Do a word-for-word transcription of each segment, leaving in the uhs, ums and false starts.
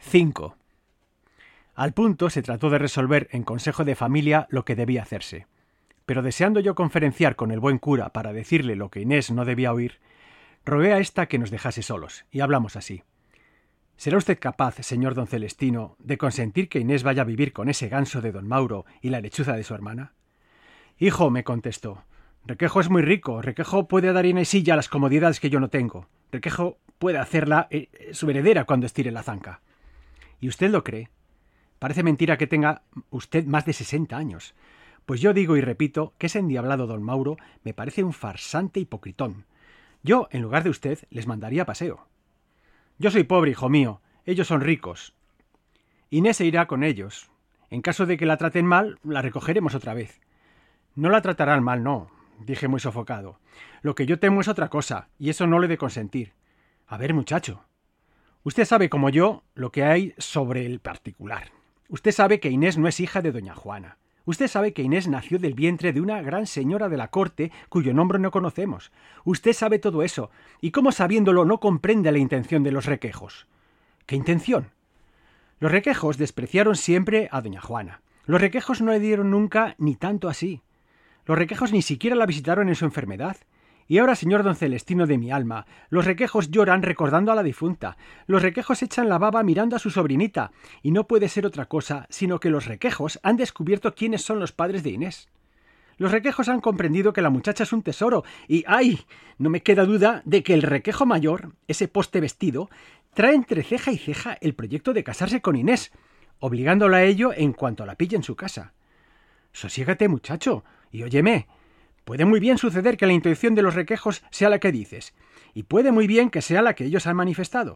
cinco. Al punto se trató de resolver en consejo de familia lo que debía hacerse. Pero deseando yo conferenciar con el buen cura para decirle lo que Inés no debía oír, rogué a ésta que nos dejase solos, y hablamos así. ¿Será usted capaz, señor don Celestino, de consentir que Inés vaya a vivir con ese ganso de don Mauro y la lechuza de su hermana? Hijo, me contestó, Requejo es muy rico, Requejo puede dar a Inésilla las comodidades que yo no tengo. Requejo puede hacerla eh, su heredera cuando estire la zanca. ¿Y usted lo cree? Parece mentira que tenga usted más de sesenta años. Pues yo digo y repito que ese endiablado don Mauro me parece un farsante hipocritón. Yo, en lugar de usted, les mandaría paseo. Yo soy pobre, hijo mío. Ellos son ricos. Inés se irá con ellos. En caso de que la traten mal, la recogeremos otra vez. No la tratarán mal, no, dije muy sofocado. Lo que yo temo es otra cosa, y eso no lo he de consentir. A ver, muchacho. Usted sabe, como yo, lo que hay sobre el particular. Usted sabe que Inés no es hija de doña Juana. Usted sabe que Inés nació del vientre de una gran señora de la corte cuyo nombre no conocemos. Usted sabe todo eso, y cómo sabiéndolo no comprende la intención de los Requejos. ¿Qué intención? Los Requejos despreciaron siempre a doña Juana. Los Requejos no le dieron nunca ni tanto así. Los Requejos ni siquiera la visitaron en su enfermedad. Y ahora, señor don Celestino de mi alma, los Requejos lloran recordando a la difunta. Los Requejos echan la baba mirando a su sobrinita. Y no puede ser otra cosa, sino que los Requejos han descubierto quiénes son los padres de Inés. Los Requejos han comprendido que la muchacha es un tesoro. Y ¡ay! No me queda duda de que el Requejo mayor, ese poste vestido, trae entre ceja y ceja el proyecto de casarse con Inés, obligándola a ello en cuanto la pille en su casa. Sosiégate, muchacho, y óyeme. Puede muy bien suceder que la intención de los Requejos sea la que dices, y puede muy bien que sea la que ellos han manifestado.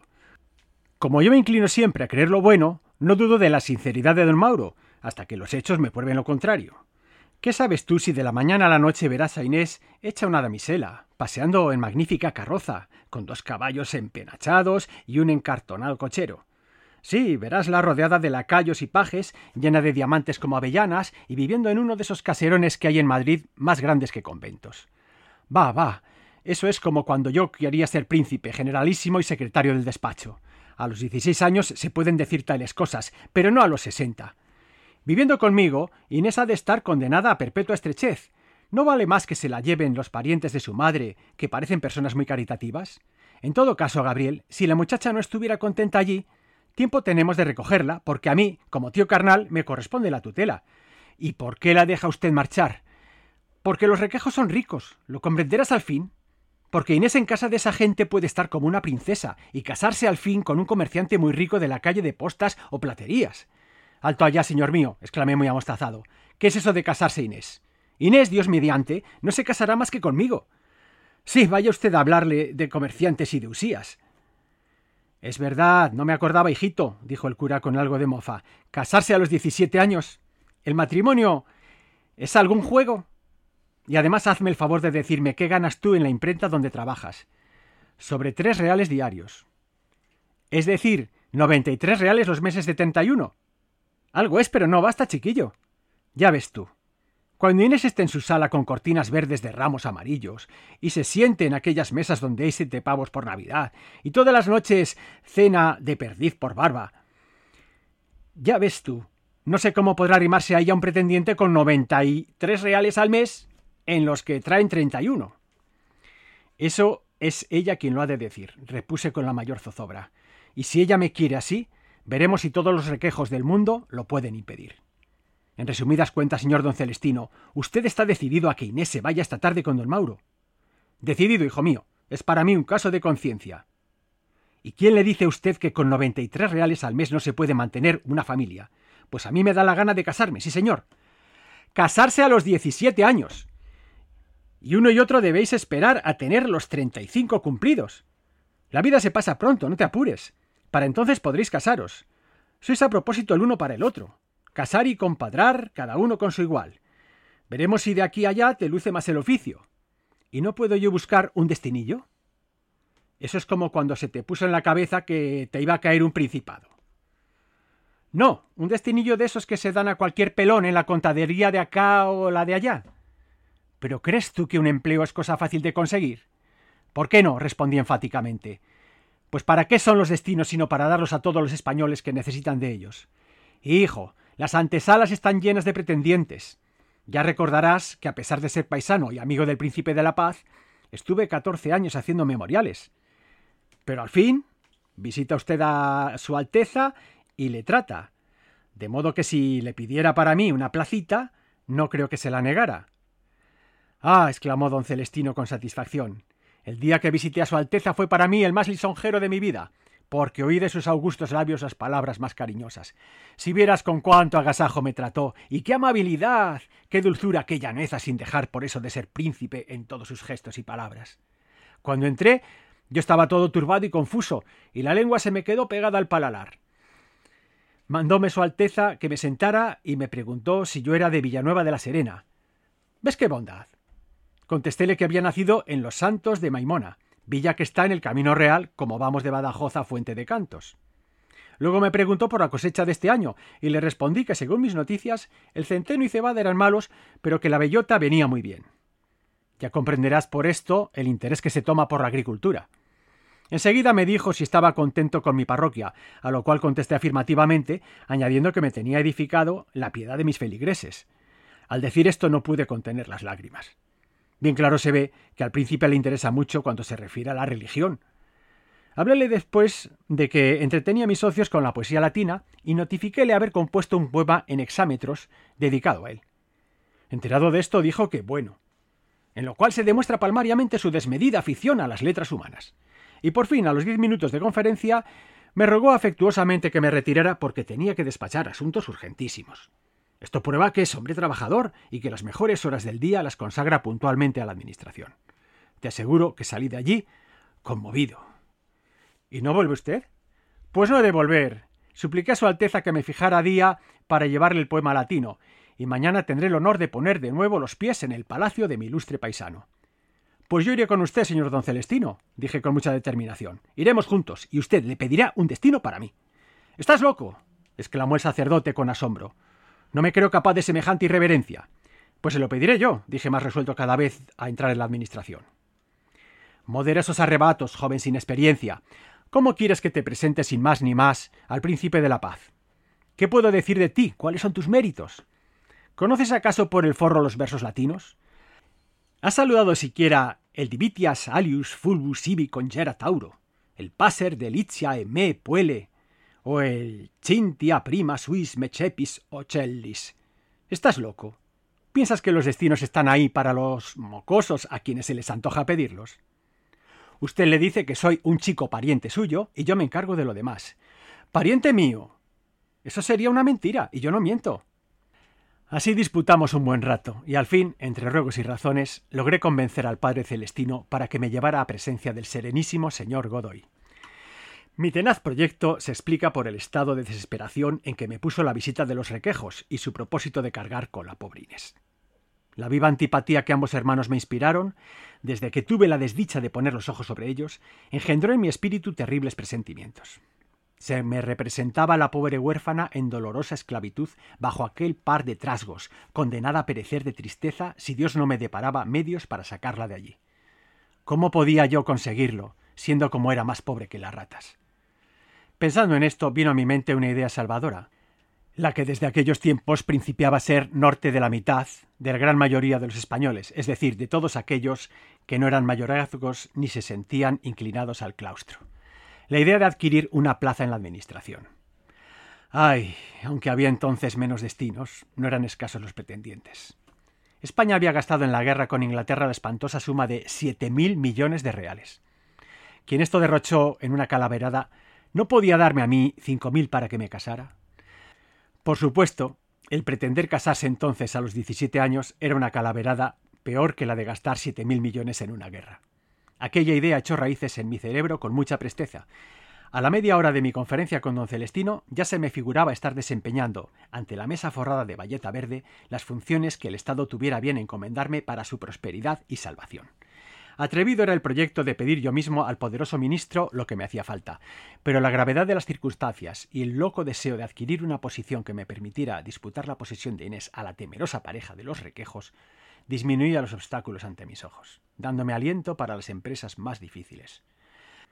Como yo me inclino siempre a creer lo bueno, no dudo de la sinceridad de don Mauro, hasta que los hechos me prueben lo contrario. ¿Qué sabes tú si de la mañana a la noche verás a Inés hecha una damisela, paseando en magnífica carroza, con dos caballos empenachados y un encartonado cochero? Sí, verásla rodeada de lacayos y pajes, llena de diamantes como avellanas, y viviendo en uno de esos caserones que hay en Madrid más grandes que conventos. Va, va, eso es como cuando yo quería ser príncipe, generalísimo y secretario del despacho. A los dieciséis años se pueden decir tales cosas, pero no a los sesenta. Viviendo conmigo, Inés ha de estar condenada a perpetua estrechez. ¿No vale más que se la lleven los parientes de su madre, que parecen personas muy caritativas? En todo caso, Gabriel, si la muchacha no estuviera contenta allí, tiempo tenemos de recogerla, porque a mí, como tío carnal, me corresponde la tutela. ¿Y por qué la deja usted marchar? Porque los Requejos son ricos, ¿lo comprenderás al fin? Porque Inés en casa de esa gente puede estar como una princesa y casarse al fin con un comerciante muy rico de la calle de postas o platerías. Alto allá, señor mío, exclamé muy amostazado. ¿Qué es eso de casarse, Inés? Inés, Dios mediante, no se casará más que conmigo. Sí, vaya usted a hablarle de comerciantes y de usías. Es verdad, no me acordaba, hijito, dijo el cura con algo de mofa. ¿Casarse a los diecisiete años? ¿El matrimonio es algún juego? Y además hazme el favor de decirme qué ganas tú en la imprenta donde trabajas. Sobre tres reales diarios. Es decir, noventa y tres reales los meses de treinta y uno. Algo es, pero no basta, chiquillo. Ya ves tú. Cuando Inés esté en su sala con cortinas verdes de ramos amarillos y se siente en aquellas mesas donde hay siete pavos por Navidad y todas las noches cena de perdiz por barba, ya ves tú, no sé cómo podrá arrimarse a ella un pretendiente con noventa y tres reales al mes en los que traen treinta y uno. Eso es ella quien lo ha de decir, repuse con la mayor zozobra. Y si ella me quiere así, veremos si todos los Requejos del mundo lo pueden impedir. En resumidas cuentas, señor don Celestino, usted está decidido a que Inés se vaya esta tarde con don Mauro. Decidido, hijo mío. Es para mí un caso de conciencia. ¿Y quién le dice a usted que con noventa y tres reales al mes no se puede mantener una familia? Pues a mí me da la gana de casarme, sí señor. Casarse a los diecisiete años. Y uno y otro debéis esperar a tener los treinta y cinco cumplidos. La vida se pasa pronto, no te apures. Para entonces podréis casaros. Sois a propósito el uno para el otro. Casar y compadrar, cada uno con su igual. Veremos si de aquí a allá te luce más el oficio. ¿Y no puedo yo buscar un destinillo? Eso es como cuando se te puso en la cabeza que te iba a caer un principado. No, un destinillo de esos que se dan a cualquier pelón en la contadería de acá o la de allá. ¿Pero crees tú que un empleo es cosa fácil de conseguir? ¿Por qué no?, respondí enfáticamente. Pues ¿para qué son los destinos sino para darlos a todos los españoles que necesitan de ellos? Hijo, las antesalas están llenas de pretendientes. Ya recordarás que a pesar de ser paisano y amigo del Príncipe de la Paz, estuve catorce años haciendo memoriales. Pero al fin visita usted a Su Alteza y le trata. De modo que si le pidiera para mí una placita, no creo que se la negara. Ah, exclamó don Celestino con satisfacción. El día que visité a Su Alteza fue para mí el más lisonjero de mi vida, porque oí de sus augustos labios las palabras más cariñosas. Si vieras con cuánto agasajo me trató, y qué amabilidad, qué dulzura, qué llaneza, sin dejar por eso de ser príncipe en todos sus gestos y palabras. Cuando entré, yo estaba todo turbado y confuso, y la lengua se me quedó pegada al paladar. Mandóme Su Alteza que me sentara y me preguntó si yo era de Villanueva de la Serena. ¿Ves qué bondad? Contestéle que había nacido en Los Santos de Maimona, villa que está en el Camino Real, como vamos de Badajoz a Fuente de Cantos. Luego me preguntó por la cosecha de este año, y le respondí que, según mis noticias, el centeno y cebada eran malos, pero que la bellota venía muy bien. Ya comprenderás por esto el interés que se toma por la agricultura. Enseguida me dijo si estaba contento con mi parroquia, a lo cual contesté afirmativamente, añadiendo que me tenía edificado la piedad de mis feligreses. Al decir esto no pude contener las lágrimas. Bien claro se ve que al príncipe le interesa mucho cuando se refiere a la religión. Háblele después de que entretenía a mis socios con la poesía latina y notifiquéle haber compuesto un poema en hexámetros dedicado a él. Enterado de esto dijo que bueno, en lo cual se demuestra palmariamente su desmedida afición a las letras humanas. Y por fin, a los diez minutos de conferencia, me rogó afectuosamente que me retirara porque tenía que despachar asuntos urgentísimos. Esto prueba que es hombre trabajador y que las mejores horas del día las consagra puntualmente a la administración. Te aseguro que salí de allí conmovido. ¿Y no vuelve usted? Pues no he de volver. Supliqué a Su Alteza que me fijara día para llevarle el poema latino, y mañana tendré el honor de poner de nuevo los pies en el palacio de mi ilustre paisano. Pues yo iré con usted, señor don Celestino, dije con mucha determinación. Iremos juntos, y usted le pedirá un destino para mí. —¿Estás loco? —exclamó el sacerdote con asombro. No me creo capaz de semejante irreverencia. Pues se lo pediré yo, dije más resuelto cada vez a entrar en la administración. Modera esos arrebatos, joven sin experiencia. ¿Cómo quieres que te presente sin más ni más al Príncipe de la Paz? ¿Qué puedo decir de ti? ¿Cuáles son tus méritos? ¿Conoces acaso por el forro los versos latinos? ¿Has saludado siquiera el divitias alius fulvus ibi congera tauro, el passer delitia e me puele, o el cintia prima suis mecepis ocellis? ¿Estás loco? ¿Piensas que los destinos están ahí para los mocosos a quienes se les antoja pedirlos? Usted le dice que soy un chico pariente suyo y yo me encargo de lo demás. ¿Pariente mío? Eso sería una mentira, y yo no miento. Así disputamos un buen rato, y al fin, entre ruegos y razones, logré convencer al padre Celestino para que me llevara a presencia del serenísimo señor Godoy. Mi tenaz proyecto se explica por el estado de desesperación en que me puso la visita de los Requejos y su propósito de cargar con la pobre Inés. La viva antipatía que ambos hermanos me inspiraron, desde que tuve la desdicha de poner los ojos sobre ellos, engendró en mi espíritu terribles presentimientos. Se me representaba la pobre huérfana en dolorosa esclavitud bajo aquel par de trasgos, condenada a perecer de tristeza si Dios no me deparaba medios para sacarla de allí. ¿Cómo podía yo conseguirlo, siendo como era más pobre que las ratas? Pensando en esto, vino a mi mente una idea salvadora, la que desde aquellos tiempos principiaba a ser norte de la mitad de la gran mayoría de los españoles, es decir, de todos aquellos que no eran mayorazgos ni se sentían inclinados al claustro. La idea de adquirir una plaza en la administración. Ay, aunque había entonces menos destinos, no eran escasos los pretendientes. España había gastado en la guerra con Inglaterra la espantosa suma de siete mil millones de reales. Quien esto derrochó en una calaverada, ¿no podía darme a mí cinco mil para que me casara? Por supuesto, el pretender casarse entonces a los diecisiete años era una calaverada peor que la de gastar siete mil millones en una guerra. Aquella idea echó raíces en mi cerebro con mucha presteza. A la media hora de mi conferencia con don Celestino ya se me figuraba estar desempeñando, ante la mesa forrada de bayeta verde, las funciones que el Estado tuviera bien encomendarme para su prosperidad y salvación. Atrevido era el proyecto de pedir yo mismo al poderoso ministro lo que me hacía falta, pero la gravedad de las circunstancias y el loco deseo de adquirir una posición que me permitiera disputar la posesión de Inés a la temerosa pareja de los Requejos disminuía los obstáculos ante mis ojos, dándome aliento para las empresas más difíciles.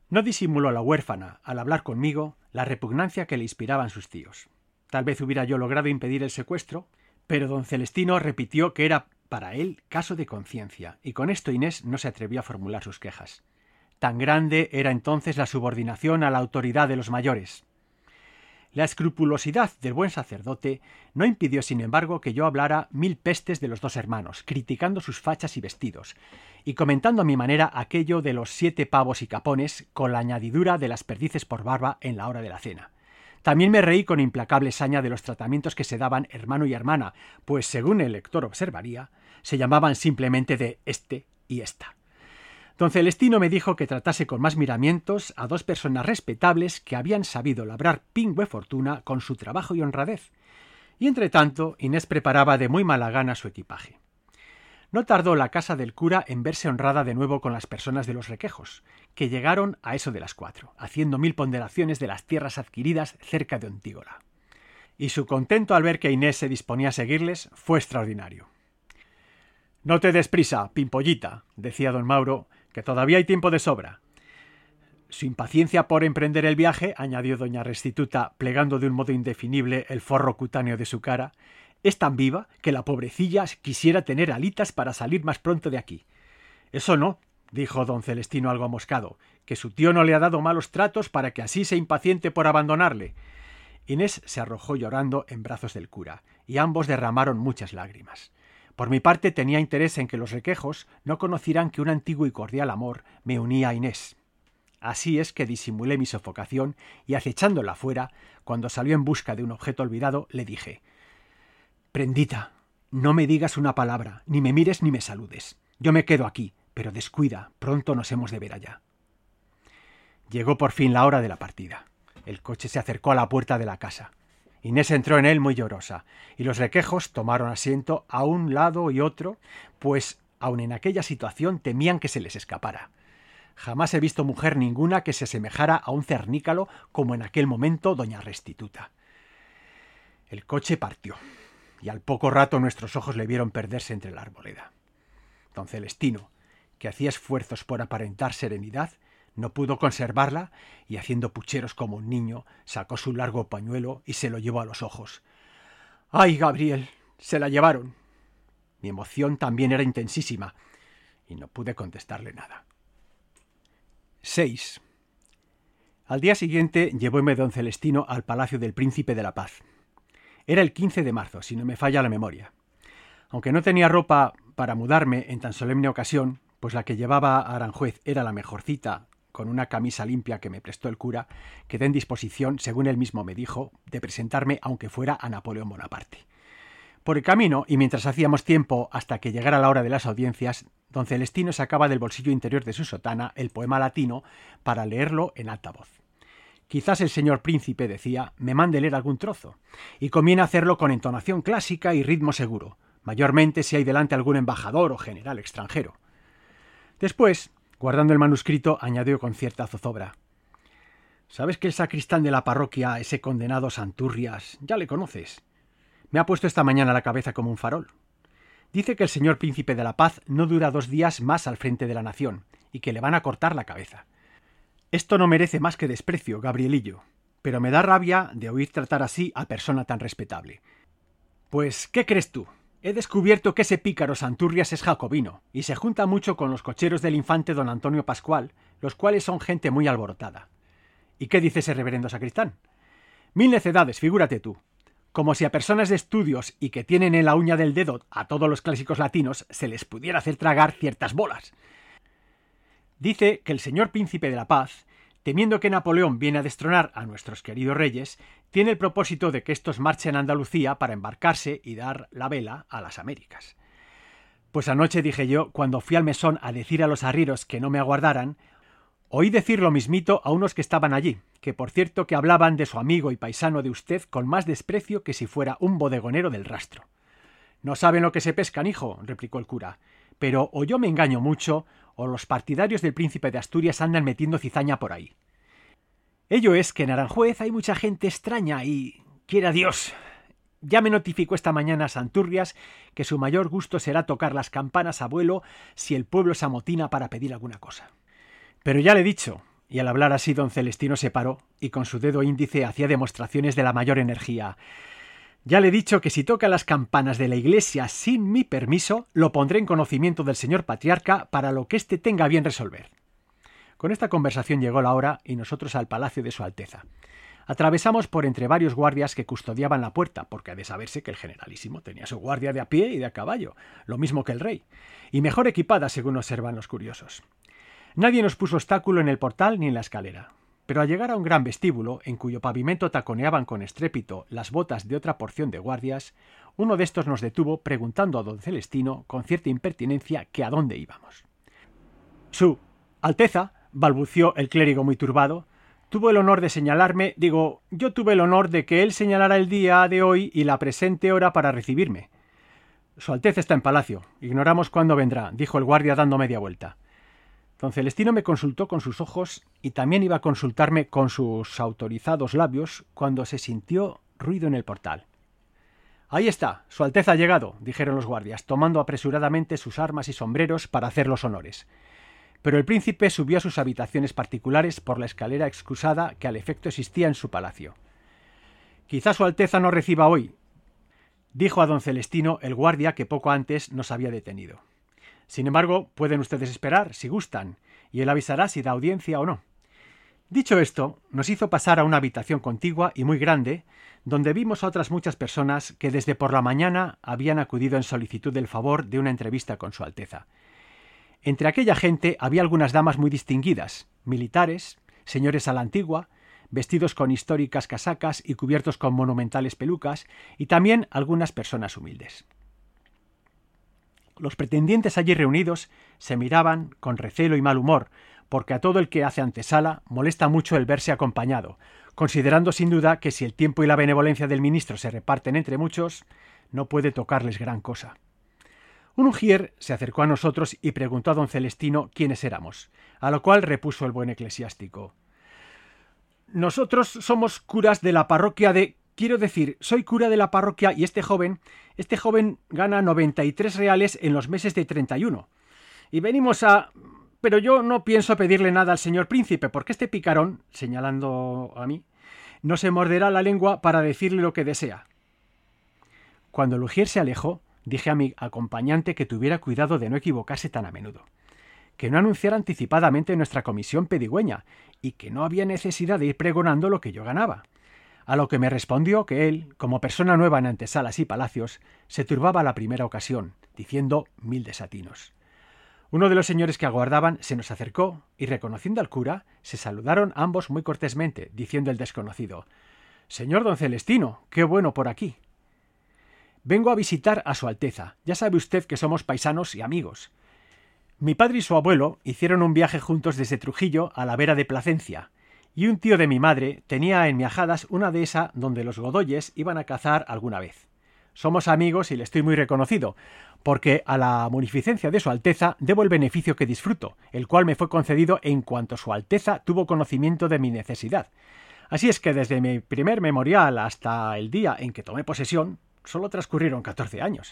No disimuló la huérfana, al hablar conmigo, la repugnancia que le inspiraban sus tíos. Tal vez hubiera yo logrado impedir el secuestro, pero don Celestino repitió que era para él caso de conciencia, y con esto Inés no se atrevió a formular sus quejas. Tan grande era entonces la subordinación a la autoridad de los mayores. La escrupulosidad del buen sacerdote no impidió, sin embargo, que yo hablara mil pestes de los dos hermanos, criticando sus fachas y vestidos, y comentando a mi manera aquello de los siete pavos y capones, con la añadidura de las perdices por barba en la hora de la cena. También me reí con implacable saña de los tratamientos que se daban hermano y hermana, pues, según el lector observaría, se llamaban simplemente de este y esta. Don Celestino me dijo que tratase con más miramientos a dos personas respetables que habían sabido labrar pingüe fortuna con su trabajo y honradez, y entre tanto Inés preparaba de muy mala gana su equipaje. No tardó la casa del cura en verse honrada de nuevo con las personas de los Requejos, que llegaron a eso de las cuatro, haciendo mil ponderaciones de las tierras adquiridas cerca de Ontígola. Y su contento al ver que Inés se disponía a seguirles fue extraordinario. «No te des prisa, Pimpollita», decía don Mauro, «que todavía hay tiempo de sobra». Su impaciencia por emprender el viaje, añadió doña Restituta, plegando de un modo indefinible el forro cutáneo de su cara, es tan viva que la pobrecilla quisiera tener alitas para salir más pronto de aquí. Eso no, dijo don Celestino algo amoscado, que su tío no le ha dado malos tratos para que así se impaciente por abandonarle. Inés se arrojó llorando en brazos del cura, y ambos derramaron muchas lágrimas. Por mi parte tenía interés en que los Requejos no conocieran que un antiguo y cordial amor me unía a Inés. Así es que disimulé mi sofocación y, acechándola fuera, cuando salió en busca de un objeto olvidado, le dije: «Prendita, no me digas una palabra, ni me mires ni me saludes. Yo me quedo aquí, pero descuida, pronto nos hemos de ver allá». Llegó por fin la hora de la partida. El coche se acercó a la puerta de la casa. Inés entró en él muy llorosa, y los Requejos tomaron asiento a un lado y otro, pues aun en aquella situación temían que se les escapara. Jamás he visto mujer ninguna que se asemejara a un cernícalo como en aquel momento doña Restituta. El coche partió, y al poco rato nuestros ojos le vieron perderse entre la arboleda. Don Celestino, que hacía esfuerzos por aparentar serenidad, no pudo conservarla y, haciendo pucheros como un niño, sacó su largo pañuelo y se lo llevó a los ojos. «¡Ay, Gabriel! ¡Se la llevaron!». Mi emoción también era intensísima y no pude contestarle nada. seis. Al día siguiente llevóme don Celestino al Palacio del Príncipe de la Paz. Era el quince de marzo, si no me falla la memoria. Aunque no tenía ropa para mudarme en tan solemne ocasión, pues la que llevaba a Aranjuez era la mejorcita, con una camisa limpia que me prestó el cura, quedé en disposición, según él mismo me dijo, de presentarme aunque fuera a Napoleón Bonaparte. Por el camino, y mientras hacíamos tiempo hasta que llegara la hora de las audiencias, don Celestino sacaba del bolsillo interior de su sotana el poema latino para leerlo en alta voz. Quizás el señor príncipe, decía, me mande leer algún trozo, y conviene hacerlo con entonación clásica y ritmo seguro, mayormente si hay delante algún embajador o general extranjero. Después, guardando el manuscrito, añadió con cierta zozobra: «¿Sabes que el sacristán de la parroquia, ese condenado Santurrias, ya le conoces? Me ha puesto esta mañana la cabeza como un farol. Dice que el señor príncipe de la paz no dura dos días más al frente de la nación y que le van a cortar la cabeza. Esto no merece más que desprecio, Gabrielillo, pero me da rabia de oír tratar así a persona tan respetable. Pues, ¿qué crees tú? He descubierto que ese pícaro Santurrias es jacobino y se junta mucho con los cocheros del infante don Antonio Pascual, los cuales son gente muy alborotada. ¿Y qué dice ese reverendo sacristán? Mil necedades, figúrate tú. Como si a personas de estudios y que tienen en la uña del dedo a todos los clásicos latinos se les pudiera hacer tragar ciertas bolas. Dice que el señor príncipe de la paz, temiendo que Napoleón viene a destronar a nuestros queridos reyes, tiene el propósito de que estos marchen a Andalucía para embarcarse y dar la vela a las Américas. Pues anoche, dije yo, cuando fui al mesón a decir a los arrieros que no me aguardaran, oí decir lo mismito a unos que estaban allí, que por cierto que hablaban de su amigo y paisano de usted con más desprecio que si fuera un bodegonero del rastro. «No saben lo que se pescan, hijo», replicó el cura, «pero o yo me engaño mucho, o los partidarios del príncipe de Asturias andan metiendo cizaña por ahí. Ello es que en Aranjuez hay mucha gente extraña y... quiera Dios. Ya me notificó esta mañana Santurrias que su mayor gusto será tocar las campanas a vuelo si el pueblo se amotina para pedir alguna cosa. Pero ya le he dicho, y al hablar así don Celestino se paró y con su dedo índice hacía demostraciones de la mayor energía. Ya le he dicho que si toca las campanas de la iglesia sin mi permiso, lo pondré en conocimiento del señor patriarca para lo que éste tenga a bien resolver. Con esta conversación llegó la hora y nosotros al palacio de su Alteza. Atravesamos por entre varios guardias que custodiaban la puerta, porque ha de saberse que el generalísimo tenía su guardia de a pie y de a caballo, lo mismo que el rey, y mejor equipada según observan los curiosos. Nadie nos puso obstáculo en el portal ni en la escalera, pero al llegar a un gran vestíbulo, en cuyo pavimento taconeaban con estrépito las botas de otra porción de guardias, uno de estos nos detuvo preguntando a don Celestino con cierta impertinencia que a dónde íbamos. Su Alteza, balbució el clérigo muy turbado, tuvo el honor de señalarme, digo, yo tuve el honor de que él señalara el día de hoy y la presente hora para recibirme. Su Alteza está en palacio, ignoramos cuándo vendrá, dijo el guardia dando media vuelta. Don Celestino me consultó con sus ojos y también iba a consultarme con sus autorizados labios cuando se sintió ruido en el portal. Ahí está, Su Alteza ha llegado, dijeron los guardias, tomando apresuradamente sus armas y sombreros para hacer los honores. Pero el príncipe subió a sus habitaciones particulares por la escalera excusada que al efecto existía en su palacio. Quizá Su Alteza no reciba hoy, dijo a don Celestino el guardia que poco antes nos había detenido. Sin embargo, pueden ustedes esperar, si gustan, y él avisará si da audiencia o no. Dicho esto, nos hizo pasar a una habitación contigua y muy grande, donde vimos a otras muchas personas que desde por la mañana habían acudido en solicitud del favor de una entrevista con Su Alteza. Entre aquella gente había algunas damas muy distinguidas, militares, señores a la antigua, vestidos con históricas casacas y cubiertos con monumentales pelucas, y también algunas personas humildes. Los pretendientes allí reunidos se miraban con recelo y mal humor, porque a todo el que hace antesala molesta mucho el verse acompañado, considerando sin duda que si el tiempo y la benevolencia del ministro se reparten entre muchos, no puede tocarles gran cosa. Un ujier se acercó a nosotros y preguntó a don Celestino quiénes éramos, a lo cual repuso el buen eclesiástico. Nosotros somos curas de la parroquia de... Quiero decir, soy cura de la parroquia y este joven, este joven gana noventa y tres reales en los meses de treinta y uno. Y venimos a... Pero yo no pienso pedirle nada al señor príncipe, porque este picarón, señalando a mí, no se morderá la lengua para decirle lo que desea. Cuando el ujier se alejó, dije a mi acompañante que tuviera cuidado de no equivocarse tan a menudo, que no anunciara anticipadamente nuestra comisión pedigüeña y que no había necesidad de ir pregonando lo que yo ganaba. A lo que me respondió que él, como persona nueva en antesalas y palacios, se turbaba a la primera ocasión, diciendo mil desatinos. Uno de los señores que aguardaban se nos acercó y, reconociendo al cura, se saludaron ambos muy cortésmente, diciendo el desconocido: «Señor don Celestino, qué bueno por aquí». «Vengo a visitar a Su Alteza. Ya sabe usted que somos paisanos y amigos. Mi padre y su abuelo hicieron un viaje juntos desde Trujillo a la vera de Placencia, y un tío de mi madre tenía en Miajadas una dehesa donde los Godoyes iban a cazar alguna vez. Somos amigos y le estoy muy reconocido, porque a la munificencia de Su Alteza debo el beneficio que disfruto, el cual me fue concedido en cuanto Su Alteza tuvo conocimiento de mi necesidad. Así es que desde mi primer memorial hasta el día en que tomé posesión, solo transcurrieron catorce años.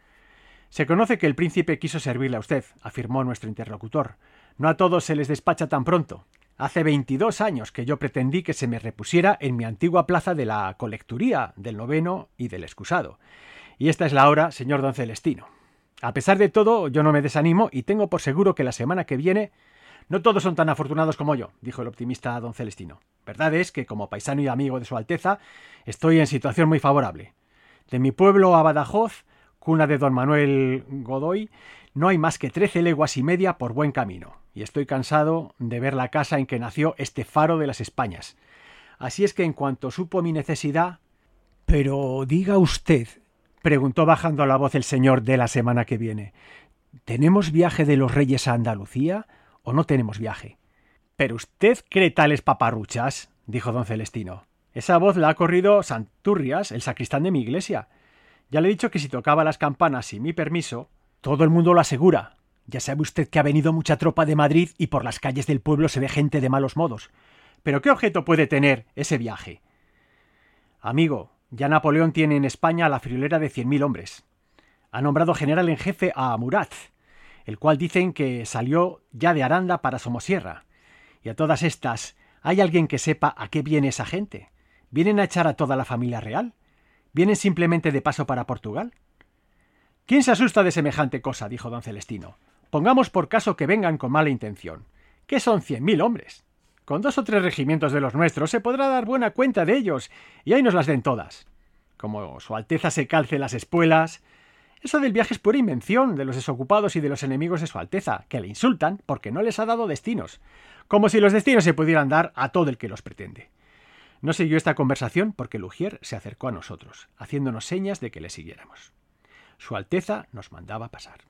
Se conoce que el príncipe quiso servirle a usted, afirmó nuestro interlocutor. No a todos se les despacha tan pronto. Hace veintidós años que yo pretendí que se me repusiera en mi antigua plaza de la colecturía, del noveno y del excusado. Y esta es la hora, señor don Celestino. A pesar de todo, yo no me desanimo y tengo por seguro que la semana que viene... No todos son tan afortunados como yo, dijo el optimista don Celestino. Verdad es que, como paisano y amigo de Su Alteza, estoy en situación muy favorable. De mi pueblo a Badajoz, cuna de don Manuel Godoy, no hay más que trece leguas y media por buen camino, y estoy cansado de ver la casa en que nació este faro de las Españas. Así es que en cuanto supo mi necesidad... Pero diga usted, preguntó bajando la voz el señor de la semana que viene, ¿tenemos viaje de los Reyes a Andalucía o no tenemos viaje? ¿Pero usted cree tales paparruchas?, dijo don Celestino. Esa voz la ha corrido Santurrias, el sacristán de mi iglesia. Ya le he dicho que si tocaba las campanas sin mi permiso... Todo el mundo lo asegura. Ya sabe usted que ha venido mucha tropa de Madrid y por las calles del pueblo se ve gente de malos modos. ¿Pero qué objeto puede tener ese viaje? Amigo, ya Napoleón tiene en España la friolera de cien mil hombres. Ha nombrado general en jefe a Murat, el cual dicen que salió ya de Aranda para Somosierra. Y a todas estas, ¿hay alguien que sepa a qué viene esa gente? ¿Vienen a echar a toda la familia real? ¿Vienen simplemente de paso para Portugal? ¿Quién se asusta de semejante cosa?, dijo don Celestino. Pongamos por caso que vengan con mala intención. ¿Qué son cien mil hombres? Con dos o tres regimientos de los nuestros se podrá dar buena cuenta de ellos, y ahí nos las den todas. Como su Alteza se calce las espuelas... Eso del viaje es pura invención de los desocupados y de los enemigos de su Alteza, que le insultan porque no les ha dado destinos, como si los destinos se pudieran dar a todo el que los pretende. No siguió esta conversación porque Lugier se acercó a nosotros, haciéndonos señas de que le siguiéramos. Su Alteza nos mandaba pasar.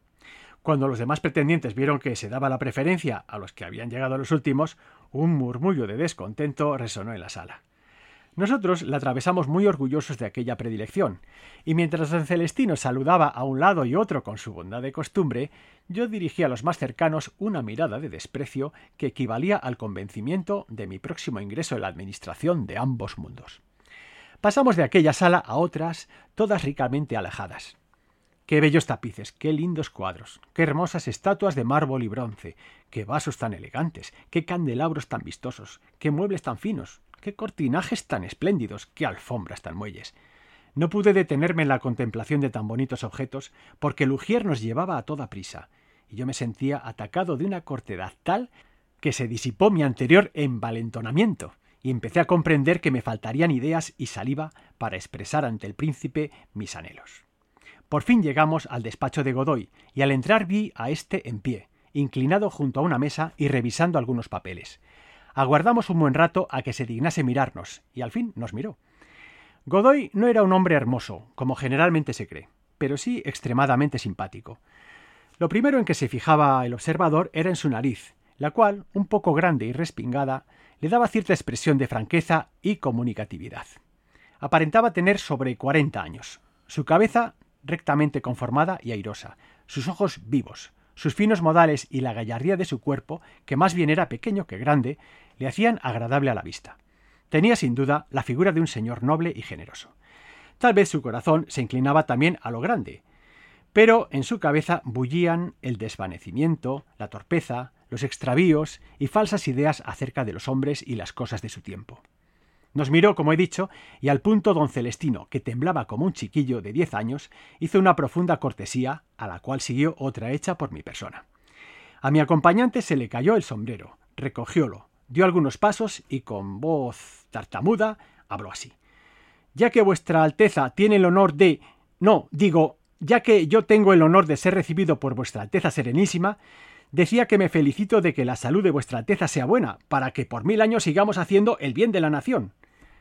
Cuando los demás pretendientes vieron que se daba la preferencia a los que habían llegado a los últimos, un murmullo de descontento resonó en la sala. Nosotros la atravesamos muy orgullosos de aquella predilección, y mientras don Celestino saludaba a un lado y otro con su bondad de costumbre, yo dirigí a los más cercanos una mirada de desprecio que equivalía al convencimiento de mi próximo ingreso en la administración de ambos mundos. Pasamos de aquella sala a otras, todas ricamente alejadas. Qué bellos tapices, qué lindos cuadros, qué hermosas estatuas de mármol y bronce, qué vasos tan elegantes, qué candelabros tan vistosos, qué muebles tan finos, qué cortinajes tan espléndidos, qué alfombras tan muelles. No pude detenerme en la contemplación de tan bonitos objetos, porque Lugier nos llevaba a toda prisa, y yo me sentía atacado de una cortedad tal que se disipó mi anterior envalentonamiento, y empecé a comprender que me faltarían ideas y saliva para expresar ante el príncipe mis anhelos. Por fin llegamos al despacho de Godoy, y al entrar vi a éste en pie, inclinado junto a una mesa y revisando algunos papeles. Aguardamos un buen rato a que se dignase mirarnos, y al fin nos miró. Godoy no era un hombre hermoso, como generalmente se cree, pero sí extremadamente simpático. Lo primero en que se fijaba el observador era en su nariz, la cual, un poco grande y respingada, le daba cierta expresión de franqueza y comunicatividad. Aparentaba tener sobre cuarenta años. Su cabeza rectamente conformada y airosa, sus ojos vivos, sus finos modales y la gallardía de su cuerpo, que más bien era pequeño que grande, le hacían agradable a la vista. Tenía sin duda la figura de un señor noble y generoso. Tal vez su corazón se inclinaba también a lo grande, pero en su cabeza bullían el desvanecimiento, la torpeza, los extravíos y falsas ideas acerca de los hombres y las cosas de su tiempo. Nos miró, como he dicho, y al punto don Celestino, que temblaba como un chiquillo de diez años, hizo una profunda cortesía, a la cual siguió otra hecha por mi persona. A mi acompañante se le cayó el sombrero, recogiólo, dio algunos pasos y con voz tartamuda habló así. Ya que vuestra Alteza tiene el honor de... No, digo, ya que yo tengo el honor de ser recibido por vuestra Alteza Serenísima, decía que me felicito de que la salud de vuestra Alteza sea buena, para que por mil años sigamos haciendo el bien de la nación.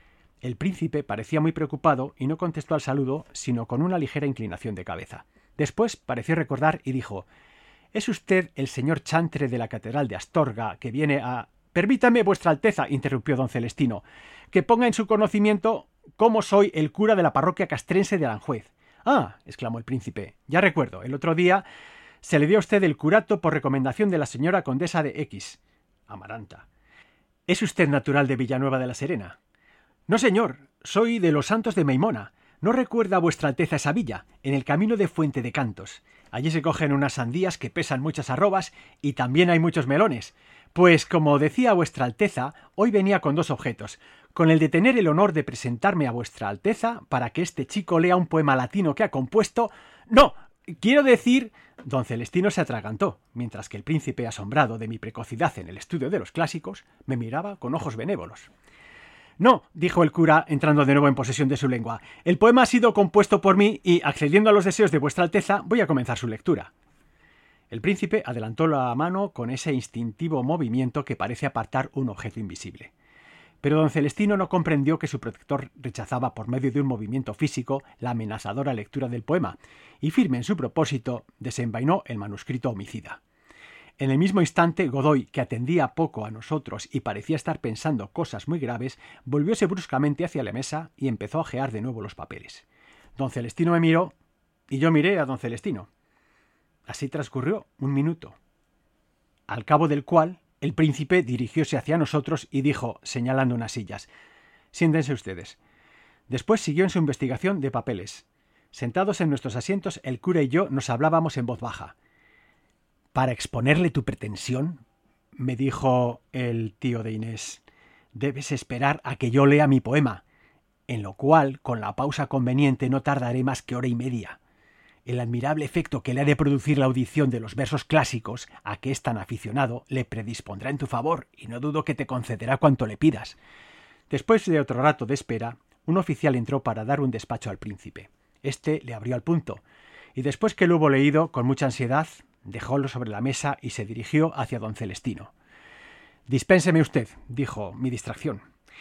El príncipe parecía muy preocupado y no contestó al saludo, sino con una ligera inclinación de cabeza. Después pareció recordar y dijo: «¿Es usted el señor chantre de la catedral de Astorga que viene a...» «Permítame, vuestra Alteza», interrumpió don Celestino, «que ponga en su conocimiento cómo soy el cura de la parroquia castrense de Aranjuez». «Ah», exclamó el príncipe, «ya recuerdo, el otro día se le dio a usted el curato por recomendación de la señora condesa de X, Amaranta. ¿Es usted natural de Villanueva de la Serena?» «No, señor, soy de los Santos de Meimona. ¿No recuerda vuestra Alteza esa villa, en el camino de Fuente de Cantos? Allí se cogen unas sandías que pesan muchas arrobas y también hay muchos melones. Pues, como decía vuestra Alteza, hoy venía con dos objetos, con el de tener el honor de presentarme a vuestra Alteza para que este chico lea un poema latino que ha compuesto... ¡No! Quiero decir...» Don Celestino se atragantó, mientras que el príncipe, asombrado de mi precocidad en el estudio de los clásicos, me miraba con ojos benévolos. «No», dijo el cura, entrando de nuevo en posesión de su lengua, «el poema ha sido compuesto por mí y, accediendo a los deseos de vuestra Alteza, voy a comenzar su lectura». El príncipe adelantó la mano con ese instintivo movimiento que parece apartar un objeto invisible. Pero don Celestino no comprendió que su protector rechazaba por medio de un movimiento físico la amenazadora lectura del poema, y firme en su propósito, desenvainó el manuscrito homicida. En el mismo instante, Godoy, que atendía poco a nosotros y parecía estar pensando cosas muy graves, volvióse bruscamente hacia la mesa y empezó a ojear de nuevo los papeles. Don Celestino me miró y yo miré a don Celestino. Así transcurrió un minuto, al cabo del cual el príncipe dirigióse hacia nosotros y dijo, señalando unas sillas: «Siéntense ustedes». Después siguió en su investigación de papeles. Sentados en nuestros asientos, el cura y yo nos hablábamos en voz baja. «Para exponerle tu pretensión, me dijo el tío de Inés, debes esperar a que yo lea mi poema, en lo cual, con la pausa conveniente, no tardaré más que hora y media. El admirable efecto que le ha de producir la audición de los versos clásicos, a que es tan aficionado, le predispondrá en tu favor, y no dudo que te concederá cuanto le pidas. Después de otro rato de espera, un oficial entró para dar un despacho al príncipe. Este le abrió al punto, y después que lo hubo leído, con mucha ansiedad, dejólo sobre la mesa y se dirigió hacia don Celestino. «Dispénseme usted», dijo, «mi distracción.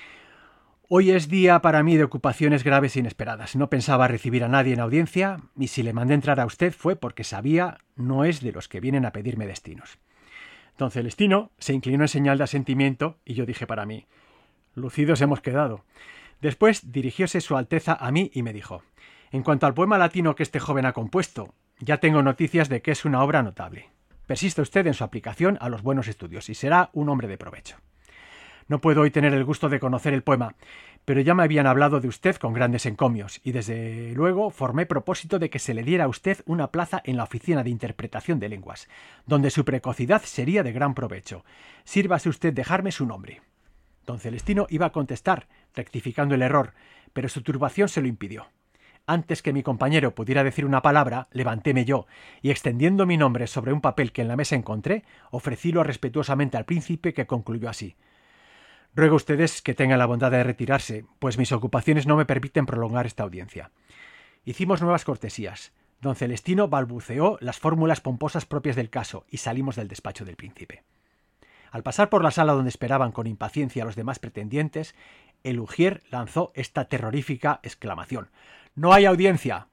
Hoy es día para mí de ocupaciones graves e inesperadas. No pensaba recibir a nadie en audiencia, y si le mandé entrar a usted fue porque sabía no es de los que vienen a pedirme destinos». Don Celestino se inclinó en señal de asentimiento y yo dije para mí, «Lucidos hemos quedado». Después dirigióse Su Alteza a mí y me dijo, «En cuanto al poema latino que este joven ha compuesto, ya tengo noticias de que es una obra notable. Persista usted en su aplicación a los buenos estudios y será un hombre de provecho. No puedo hoy tener el gusto de conocer el poema, pero ya me habían hablado de usted con grandes encomios, y desde luego formé propósito de que se le diera a usted una plaza en la oficina de interpretación de lenguas, donde su precocidad sería de gran provecho. Sírvase usted dejarme su nombre». Don Celestino iba a contestar, rectificando el error, pero su turbación se lo impidió. Antes que mi compañero pudiera decir una palabra, levantéme yo, y extendiendo mi nombre sobre un papel que en la mesa encontré, ofrecílo respetuosamente al príncipe, que concluyó así: «Ruego a ustedes que tengan la bondad de retirarse, pues mis ocupaciones no me permiten prolongar esta audiencia». Hicimos nuevas cortesías. Don Celestino balbuceó las fórmulas pomposas propias del caso, y salimos del despacho del príncipe. Al pasar por la sala donde esperaban con impaciencia a los demás pretendientes, el ujier lanzó esta terrorífica exclamación: «¡No hay audiencia!».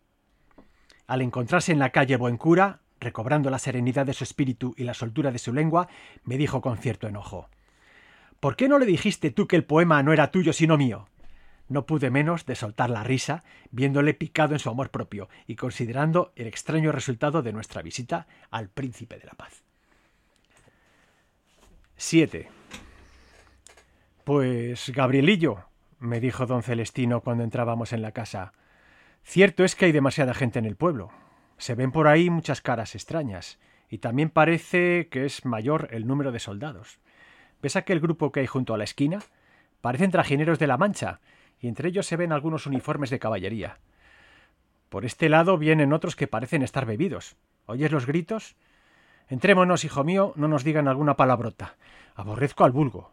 Al encontrarse en la calle Buencura, recobrando la serenidad de su espíritu y la soltura de su lengua, me dijo con cierto enojo: «¿Por qué no le dijiste tú que el poema no era tuyo sino mío?». No pude menos de soltar la risa, viéndole picado en su amor propio y considerando el extraño resultado de nuestra visita al Príncipe de la Paz. siete. «Pues, Gabrielillo», me dijo don Celestino cuando entrábamos en la casa, «cierto es que hay demasiada gente en el pueblo. Se ven por ahí muchas caras extrañas, y también parece que es mayor el número de soldados. ¿Ves aquel grupo que hay junto a la esquina? Parecen trajineros de la Mancha, y entre ellos se ven algunos uniformes de caballería. Por este lado vienen otros que parecen estar bebidos. ¿Oyes los gritos? Entrémonos, hijo mío, no nos digan alguna palabrota. Aborrezco al vulgo».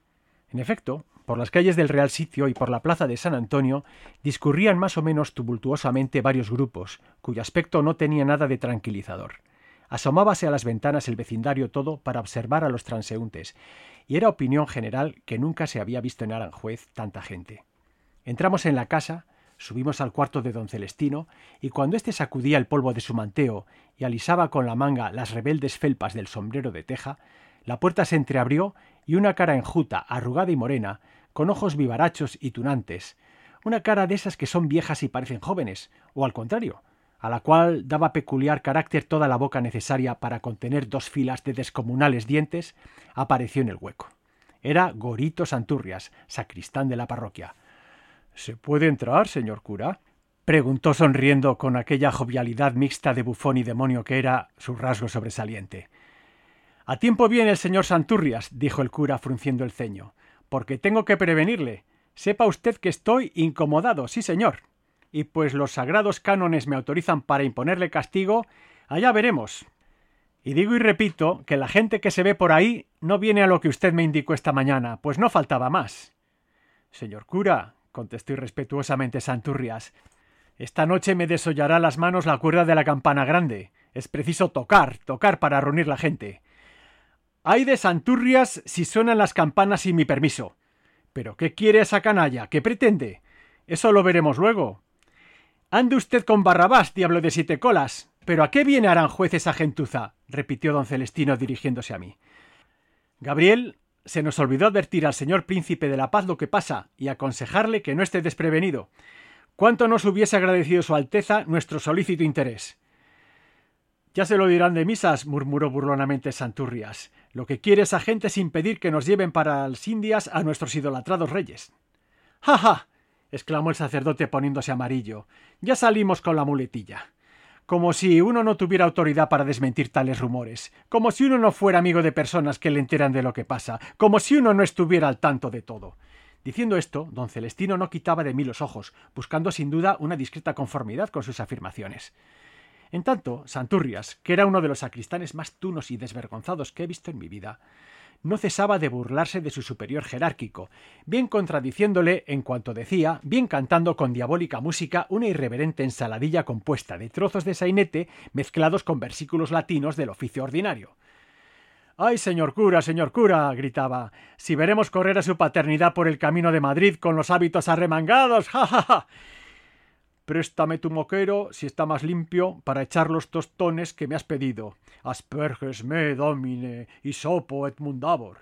En efecto, por las calles del Real Sitio y por la plaza de San Antonio discurrían más o menos tumultuosamente varios grupos, cuyo aspecto no tenía nada de tranquilizador. Asomábase a las ventanas el vecindario todo para observar a los transeúntes, y era opinión general que nunca se había visto en Aranjuez tanta gente. Entramos en la casa, subimos al cuarto de don Celestino, y cuando éste sacudía el polvo de su manteo y alisaba con la manga las rebeldes felpas del sombrero de teja, la puerta se entreabrió y una cara enjuta, arrugada y morena, con ojos vivarachos y tunantes, una cara de esas que son viejas y parecen jóvenes, o al contrario, a la cual daba peculiar carácter toda la boca necesaria para contener dos filas de descomunales dientes, apareció en el hueco. Era Gorito Santurrias, sacristán de la parroquia. «¿Se puede entrar, señor cura?», preguntó sonriendo con aquella jovialidad mixta de bufón y demonio que era su rasgo sobresaliente. «A tiempo viene el señor Santurrias», dijo el cura frunciendo el ceño, «porque tengo que prevenirle. Sepa usted que estoy incomodado, sí señor. Y pues los sagrados cánones me autorizan para imponerle castigo, allá veremos. Y digo y repito que la gente que se ve por ahí no viene a lo que usted me indicó esta mañana, pues no faltaba más». «Señor cura», contestó irrespetuosamente Santurrias, «esta noche me desollará las manos la cuerda de la campana grande. Es preciso tocar, tocar para reunir la gente. ¡Ay de Santurrias si suenan las campanas sin mi permiso! ¿Pero qué quiere esa canalla? ¿Qué pretende? Eso lo veremos luego. Ande usted con Barrabás, diablo de siete colas. ¿Pero a qué viene Aranjuez esa gentuza?», repitió don Celestino dirigiéndose a mí. «Gabriel, se nos olvidó advertir al señor Príncipe de la Paz lo que pasa y aconsejarle que no esté desprevenido. Cuánto nos hubiese agradecido su Alteza nuestro solícito interés». «Ya se lo dirán de misas», murmuró burlonamente Santurrias. «Lo que quiere esa gente es impedir que nos lleven para las Indias a nuestros idolatrados reyes». «¡Ja, ja!», exclamó el sacerdote poniéndose amarillo. «Ya salimos con la muletilla. Como si uno no tuviera autoridad para desmentir tales rumores, como si uno no fuera amigo de personas que le enteran de lo que pasa, como si uno no estuviera al tanto de todo. Diciendo esto, don Celestino no quitaba de mí los ojos, buscando sin duda una discreta conformidad con sus afirmaciones. En tanto, Santurrias, que era uno de los sacristanes más tunos y desvergonzados que he visto en mi vida, no cesaba de burlarse de su superior jerárquico, bien contradiciéndole en cuanto decía, bien cantando con diabólica música una irreverente ensaladilla compuesta de trozos de sainete mezclados con versículos latinos del oficio ordinario. «¡Ay, señor cura, señor cura!» gritaba. «Si veremos correr a su paternidad por el camino de Madrid con los hábitos arremangados, ja, ja, ja. Préstame tu moquero, si está más limpio, para echar los tostones que me has pedido. Asperges me, domine, hisopo et mundabor».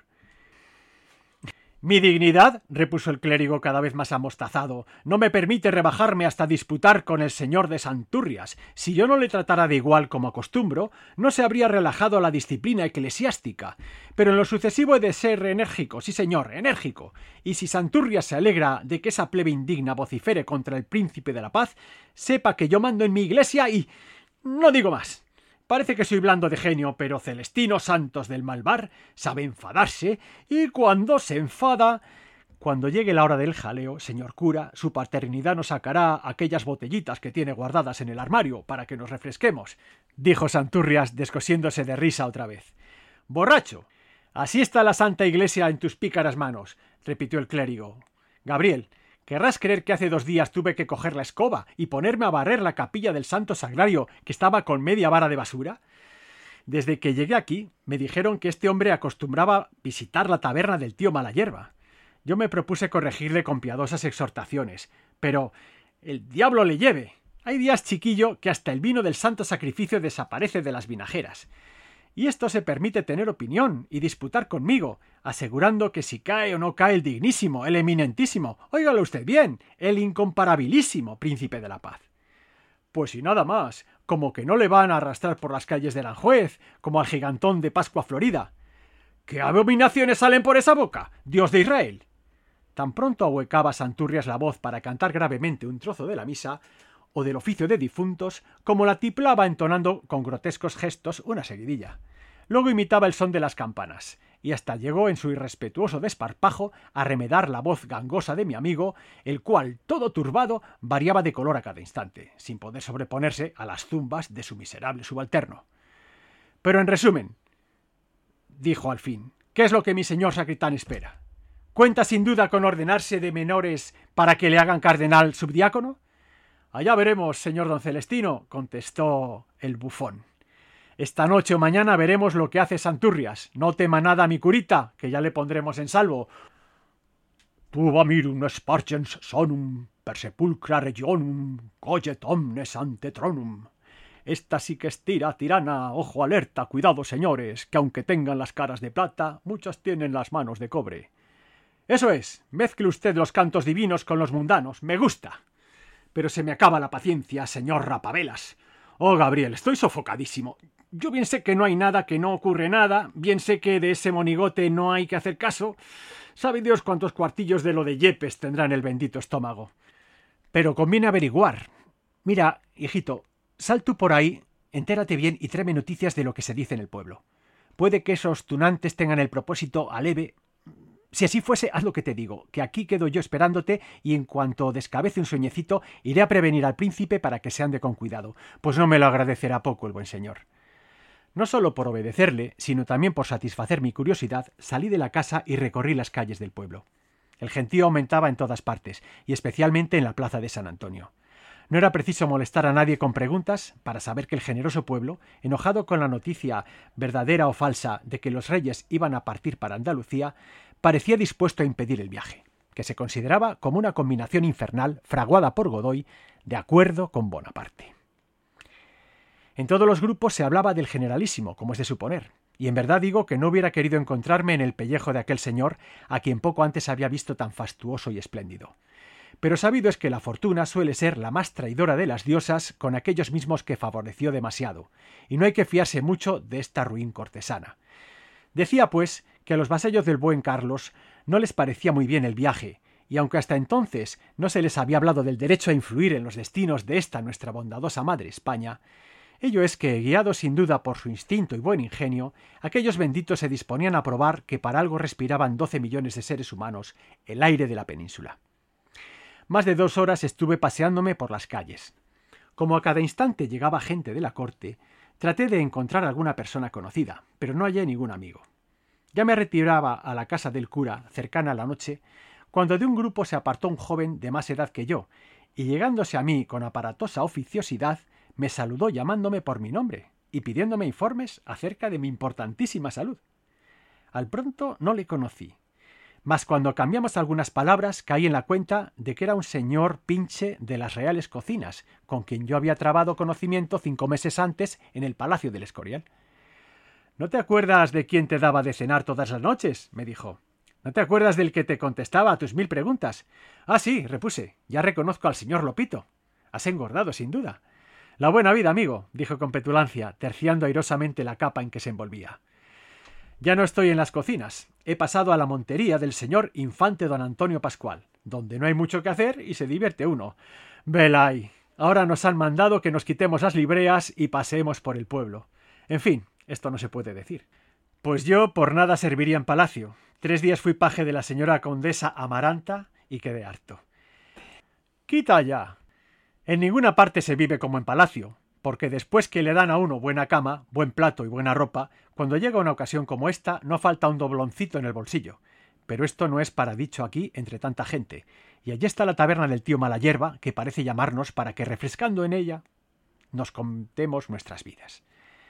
«Mi dignidad», repuso el clérigo cada vez más amostazado, «no me permite rebajarme hasta disputar con el señor de Santurrias. Si yo no le tratara de igual como acostumbro, no se habría relajado la disciplina eclesiástica. Pero en lo sucesivo he de ser enérgico, sí señor, enérgico. Y si Santurrias se alegra de que esa plebe indigna vocifere contra el príncipe de la paz, sepa que yo mando en mi iglesia y... no digo más». Parece que soy blando de genio, pero Celestino Santos del Malvar sabe enfadarse, y cuando se enfada... Cuando llegue la hora del jaleo, señor cura, su paternidad nos sacará aquellas botellitas que tiene guardadas en el armario para que nos refresquemos, dijo Santurrias, descosiéndose de risa otra vez. «Borracho, así está la Santa Iglesia en tus pícaras manos», repitió el clérigo. «Gabriel, ¿querrás creer que hace dos días tuve que coger la escoba y ponerme a barrer la capilla del Santo Sagrario que estaba con media vara de basura? Desde que llegué aquí me dijeron que este hombre acostumbraba visitar la taberna del tío Malayerba. Yo me propuse corregirle con piadosas exhortaciones, pero el diablo le lleve. Hay días, chiquillo, que hasta el vino del Santo Sacrificio desaparece de las vinajeras. Y esto se permite tener opinión y disputar conmigo, asegurando que si cae o no cae el dignísimo, el eminentísimo, óigalo usted bien, el incomparabilísimo príncipe de la paz. Pues y nada más, como que no le van a arrastrar por las calles de Aranjuez, como al gigantón de Pascua Florida. ¿Qué abominaciones salen por esa boca, Dios de Israel? Tan pronto ahuecaba Santurrias la voz para cantar gravemente un trozo de la misa, o del oficio de difuntos, como la tiplaba entonando con grotescos gestos una seguidilla. Luego imitaba el son de las campanas, y hasta llegó en su irrespetuoso desparpajo a remedar la voz gangosa de mi amigo, el cual, todo turbado, variaba de color a cada instante, sin poder sobreponerse a las zumbas de su miserable subalterno. «Pero en resumen», dijo al fin, «¿qué es lo que mi señor sacristán espera? ¿Cuenta sin duda con ordenarse de menores para que le hagan cardenal subdiácono?» «Allá veremos, señor don Celestino», contestó el bufón. «Esta noche o mañana veremos lo que hace Santurrias. No tema nada mi curita, que ya le pondremos en salvo. Tuba mirum spargens sonum, per sepulcra regionum, coget omnes ante tronum». Esta sí que es tira, tirana, ojo alerta, cuidado señores, que aunque tengan las caras de plata, muchas tienen las manos de cobre. «Eso es, mezcle usted los cantos divinos con los mundanos, me gusta. Pero se me acaba la paciencia, señor Rapavelas. Oh, Gabriel, estoy sofocadísimo. Yo bien sé que no hay nada, que no ocurre nada, bien sé que de ese monigote no hay que hacer caso. Sabe Dios cuántos cuartillos de lo de Yepes tendrá en el bendito estómago. Pero conviene averiguar. Mira, hijito, sal tú por ahí, entérate bien y tráeme noticias de lo que se dice en el pueblo. Puede que esos tunantes tengan el propósito aleve. Si así fuese, haz lo que te digo, que aquí quedo yo esperándote y en cuanto descabece un sueñecito iré a prevenir al príncipe para que se ande con cuidado, pues no me lo agradecerá poco el buen señor». No solo por obedecerle, sino también por satisfacer mi curiosidad, salí de la casa y recorrí las calles del pueblo. El gentío aumentaba en todas partes, y especialmente en la plaza de San Antonio. No era preciso molestar a nadie con preguntas para saber que el generoso pueblo, enojado con la noticia, verdadera o falsa, de que los reyes iban a partir para Andalucía, parecía dispuesto a impedir el viaje, que se consideraba como una combinación infernal fraguada por Godoy de acuerdo con Bonaparte. En todos los grupos se hablaba del generalísimo, como es de suponer, y en verdad digo que no hubiera querido encontrarme en el pellejo de aquel señor a quien poco antes había visto tan fastuoso y espléndido. Pero sabido es que la fortuna suele ser la más traidora de las diosas con aquellos mismos que favoreció demasiado, y no hay que fiarse mucho de esta ruin cortesana. Decía, pues, que a los vasallos del buen Carlos no les parecía muy bien el viaje, y aunque hasta entonces no se les había hablado del derecho a influir en los destinos de esta nuestra bondadosa madre España, Ello es que, guiados sin duda por su instinto y buen ingenio, aquellos benditos se disponían a probar que para algo respiraban doce millones de seres humanos el aire de la península. Más de dos horas estuve paseándome por las calles. Como a cada instante llegaba gente de la corte, traté de encontrar alguna persona conocida, pero no hallé ningún amigo. Ya me retiraba a la casa del cura, cercana a la noche, cuando de un grupo se apartó un joven de más edad que yo, y llegándose a mí con aparatosa oficiosidad, me saludó llamándome por mi nombre y pidiéndome informes acerca de mi importantísima salud. Al pronto no le conocí, mas cuando cambiamos algunas palabras caí en la cuenta de que era un señor pinche de las Reales Cocinas, con quien yo había trabado conocimiento cinco meses antes en el Palacio del Escorial. «¿No te acuerdas de quién te daba de cenar todas las noches?», me dijo. «¿No te acuerdas del que te contestaba a tus mil preguntas?». «Ah, sí», repuse, «ya reconozco al señor Lopito. Has engordado, sin duda». «La buena vida, amigo», dijo con petulancia, terciando airosamente la capa en que se envolvía. «Ya no estoy en las cocinas. He pasado a la montería del señor infante don Antonio Pascual, donde no hay mucho que hacer y se divierte uno. Velay, ahora nos han mandado que nos quitemos las libreas y paseemos por el pueblo. En fin, esto no se puede decir. Pues yo por nada serviría en palacio. Tres días fui paje de la señora condesa Amaranta y quedé harto». «Quita ya. En ninguna parte se vive como en palacio, porque después que le dan a uno buena cama, buen plato y buena ropa, cuando llega una ocasión como esta no falta un dobloncito en el bolsillo. Pero esto no es para dicho aquí entre tanta gente, y allí está la taberna del tío Malayerba, que parece llamarnos para que refrescando en ella nos contemos nuestras vidas».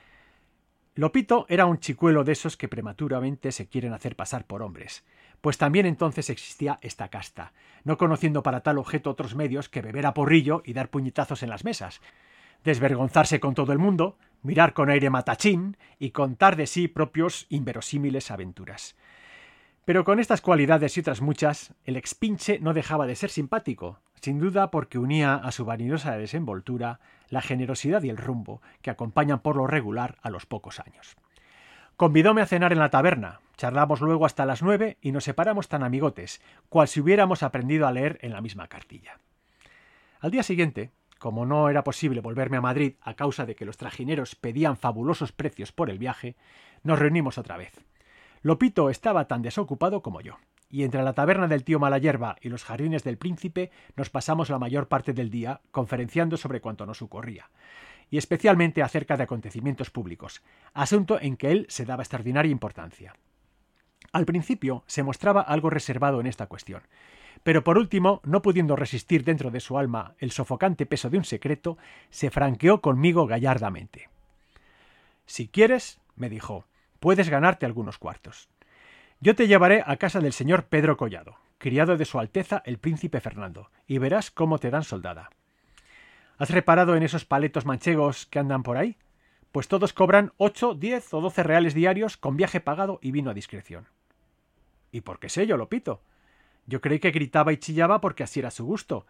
Lopito era un chicuelo de esos que prematuramente se quieren hacer pasar por hombres, pues también entonces existía esta casta, no conociendo para tal objeto otros medios que beber a porrillo y dar puñetazos en las mesas, desvergonzarse con todo el mundo, mirar con aire matachín y contar de sí propios inverosímiles aventuras. Pero con estas cualidades y otras muchas, el expinche no dejaba de ser simpático, sin duda porque unía a su vanidosa desenvoltura la generosidad y el rumbo que acompañan por lo regular a los pocos años. Convidóme a cenar en la taberna, charlamos luego hasta las nueve y nos separamos tan amigotes, cual si hubiéramos aprendido a leer en la misma cartilla. Al día siguiente, como no era posible volverme a Madrid a causa de que los trajineros pedían fabulosos precios por el viaje, nos reunimos otra vez. Lopito estaba tan desocupado como yo, y entre la taberna del tío Malayerba y los jardines del Príncipe nos pasamos la mayor parte del día conferenciando sobre cuanto nos ocurría, y especialmente acerca de acontecimientos públicos, asunto en que él se daba extraordinaria importancia. Al principio se mostraba algo reservado en esta cuestión, pero por último, no pudiendo resistir dentro de su alma el sofocante peso de un secreto, se franqueó conmigo gallardamente. «Si quieres», me dijo, «puedes ganarte algunos cuartos. Yo te llevaré a casa del señor Pedro Collado, criado de su Alteza el Príncipe Fernando, y verás cómo te dan soldada. ¿Has reparado en esos paletos manchegos que andan por ahí? Pues todos cobran ocho, diez o doce reales diarios con viaje pagado y vino a discreción». «¿Y por qué sé yo, Lopito? Yo creí que gritaba y chillaba porque así era su gusto.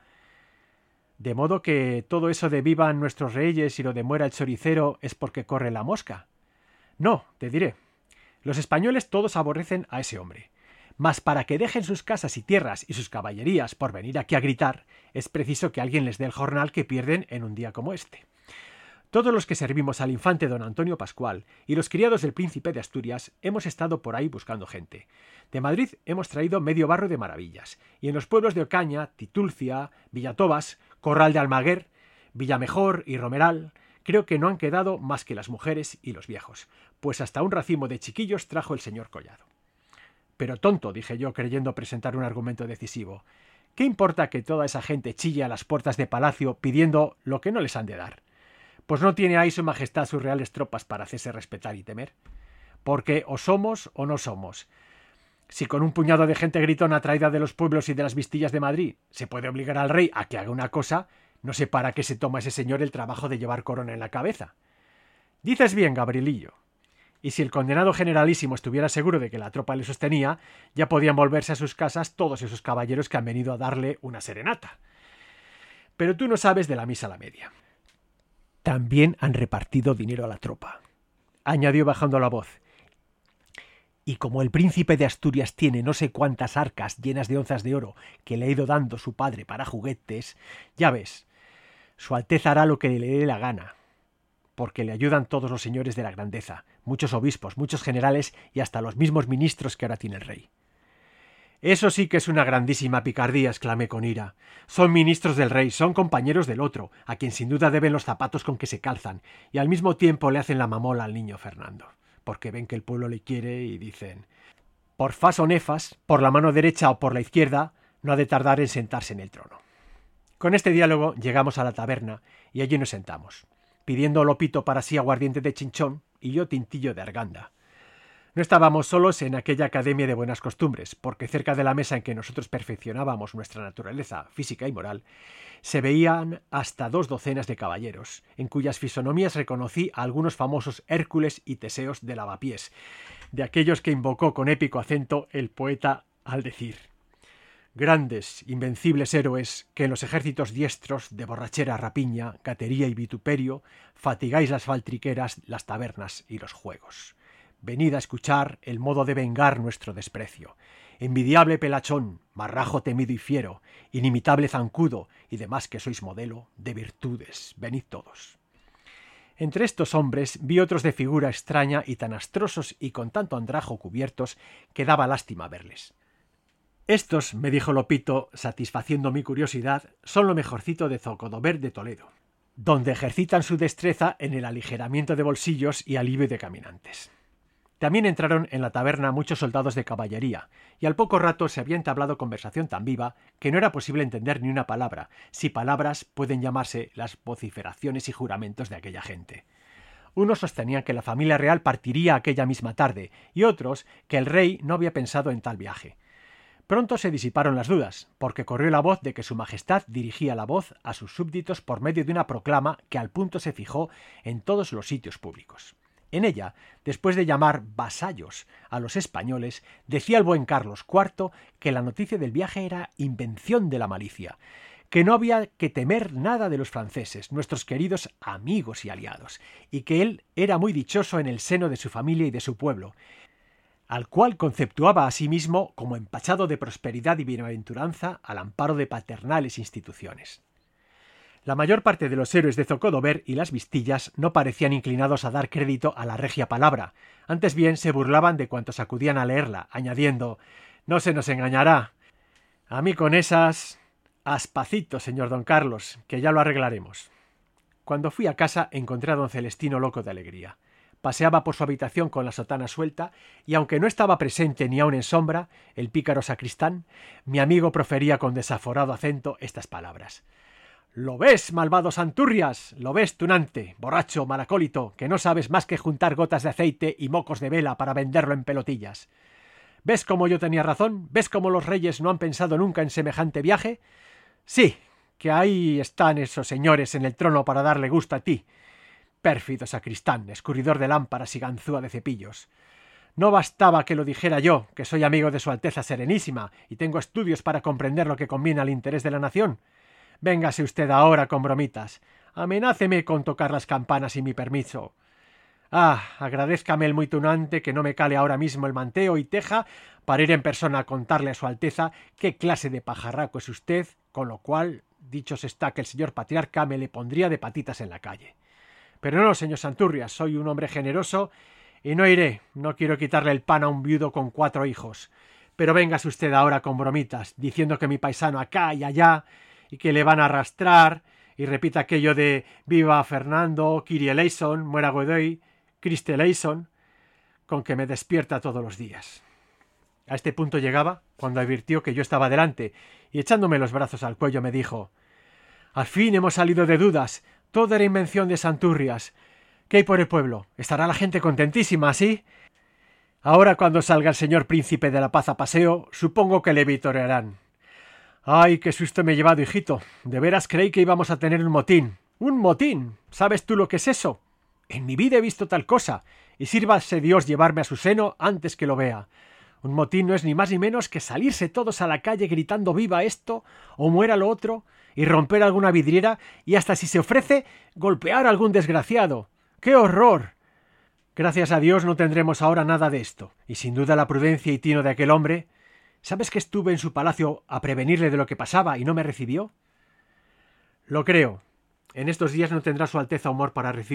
De modo que todo eso de vivan nuestros reyes y lo de muera el choricero es porque corre la mosca. No, te diré. Los españoles todos aborrecen a ese hombre. Mas para que dejen sus casas y tierras y sus caballerías por venir aquí a gritar, es preciso que alguien les dé el jornal que pierden en un día como este. Todos los que servimos al infante don Antonio Pascual y los criados del Príncipe de Asturias hemos estado por ahí buscando gente. De Madrid hemos traído medio barro de maravillas, y en los pueblos de Ocaña, Titulcia, Villatobas, Corral de Almaguer, Villamejor y Romeral, creo que no han quedado más que las mujeres y los viejos, pues hasta un racimo de chiquillos trajo el señor Collado. Pero tonto, dije yo, creyendo presentar un argumento decisivo. ¿Qué importa que toda esa gente chille a las puertas de palacio pidiendo lo que no les han de dar? Pues no tiene ahí su majestad sus reales tropas para hacerse respetar y temer. Porque o somos o no somos. Si con un puñado de gente gritona traída de los pueblos y de las vistillas de Madrid se puede obligar al rey a que haga una cosa, no sé para qué se toma ese señor el trabajo de llevar corona en la cabeza. Dices bien, Gabrielillo. Y si el condenado generalísimo estuviera seguro de que la tropa le sostenía, ya podían volverse a sus casas todos esos caballeros que han venido a darle una serenata. Pero tú no sabes de la misa a la media. También han repartido dinero a la tropa, añadió bajando la voz. Y como el príncipe de Asturias tiene no sé cuántas arcas llenas de onzas de oro que le ha ido dando su padre para juguetes, ya ves, su Alteza hará lo que le dé la gana. porque le ayudan todos los señores de la grandeza, muchos obispos, muchos generales y hasta los mismos ministros que ahora tiene el rey. Eso sí que es una grandísima picardía, exclamé con ira. Son ministros del rey, son compañeros del otro, a quien sin duda deben los zapatos con que se calzan, y al mismo tiempo le hacen la mamola al niño Fernando, porque ven que el pueblo le quiere y dicen: por fas o nefas, por la mano derecha o por la izquierda, no ha de tardar en sentarse en el trono. Con este diálogo llegamos a la taberna y allí nos sentamos, pidiendo Lopito para sí aguardiente de chinchón y yo tintillo de arganda. No estábamos solos en aquella academia de buenas costumbres, porque cerca de la mesa en que nosotros perfeccionábamos nuestra naturaleza física y moral, se veían hasta dos docenas de caballeros, en cuyas fisonomías reconocí a algunos famosos Hércules y Teseos de lavapiés, de aquellos que invocó con épico acento el poeta al decir: grandes, invencibles héroes, que en los ejércitos diestros de borrachera, rapiña, gatería y vituperio fatigáis las faltriqueras, las tabernas y los juegos. Venid a escuchar el modo de vengar nuestro desprecio. Envidiable pelachón, marrajo temido y fiero, inimitable zancudo y demás que sois modelo de virtudes, venid todos. Entre estos hombres vi otros de figura extraña y tan astrosos y con tanto andrajo cubiertos que daba lástima verles. Estos, me dijo Lopito, satisfaciendo mi curiosidad, son lo mejorcito de Zocodover de Toledo, donde ejercitan su destreza en el aligeramiento de bolsillos y alivio de caminantes. También entraron en la taberna muchos soldados de caballería, y al poco rato se había entablado conversación tan viva que no era posible entender ni una palabra, si palabras pueden llamarse las vociferaciones y juramentos de aquella gente. Unos sostenían que la familia real partiría aquella misma tarde, y otros que el rey no había pensado en tal viaje. Pronto se disiparon las dudas, porque corrió la voz de que su majestad dirigía la voz a sus súbditos por medio de una proclama que al punto se fijó en todos los sitios públicos. En ella, después de llamar vasallos a los españoles, decía el buen Carlos cuarto que la noticia del viaje era invención de la malicia, que no había que temer nada de los franceses, nuestros queridos amigos y aliados, y que él era muy dichoso en el seno de su familia y de su pueblo, al cual conceptuaba a sí mismo como empachado de prosperidad y bienaventuranza al amparo de paternales instituciones. La mayor parte de los héroes de Zocodover y las Vistillas no parecían inclinados a dar crédito a la regia palabra, antes bien se burlaban de cuantos acudían a leerla, añadiendo: no se nos engañará. A mí con esas... aspacito, señor don Carlos, que ya lo arreglaremos. Cuando fui a casa encontré a don Celestino loco de alegría. Paseaba por su habitación con la sotana suelta, y aunque no estaba presente ni aun en sombra, el pícaro sacristán, mi amigo profería con desaforado acento estas palabras: «¿Lo ves, malvado Santurrias? ¿Lo ves, tunante, borracho, malacólito, que no sabes más que juntar gotas de aceite y mocos de vela para venderlo en pelotillas? ¿Ves cómo yo tenía razón? ¿Ves cómo los reyes no han pensado nunca en semejante viaje? Sí, que ahí están esos señores en el trono para darle gusto a ti. Pérfido sacristán, escurridor de lámparas y ganzúa de cepillos. No bastaba que lo dijera yo, que soy amigo de su Alteza Serenísima y tengo estudios para comprender lo que conviene al interés de la nación. Véngase usted ahora con bromitas. Amenáceme con tocar las campanas sin mi permiso. Ah, agradézcame el muy tunante que no me cale ahora mismo el manteo y teja para ir en persona a contarle a su Alteza qué clase de pajarraco es usted, con lo cual, dichos está que el señor patriarca me le pondría de patitas en la calle. Pero no, señor Santurrias, soy un hombre generoso y no iré, no quiero quitarle el pan a un viudo con cuatro hijos. Pero véngase usted ahora con bromitas, diciendo que mi paisano acá y allá, y que le van a arrastrar, y repita aquello de viva Fernando, Kyrie eleison, muera Godoy, Christe eleison, con que me despierta todos los días. A este punto llegaba cuando advirtió que yo estaba delante, y echándome los brazos al cuello me dijo: «Al fin hemos salido de dudas, todo era invención de Santurrias. ¿Qué hay por el pueblo? Estará la gente contentísima, ¿sí? Ahora cuando salga el señor príncipe de la paz a paseo, supongo que le vitorearán. ¡Ay, qué susto me he llevado, hijito! De veras creí que íbamos a tener un motín. ¡Un motín! ¿Sabes tú lo que es eso? En mi vida he visto tal cosa, y sírvase Dios llevarme a su seno antes que lo vea. Un motín no es ni más ni menos que salirse todos a la calle gritando viva esto o muera lo otro, y romper alguna vidriera, y hasta si se ofrece, golpear a algún desgraciado. ¡Qué horror! Gracias a Dios no tendremos ahora nada de esto, y sin duda la prudencia y tino de aquel hombre... ¿Sabes que estuve en su palacio a prevenirle de lo que pasaba y no me recibió? Lo creo. En estos días no tendrá su Alteza humor para recibir,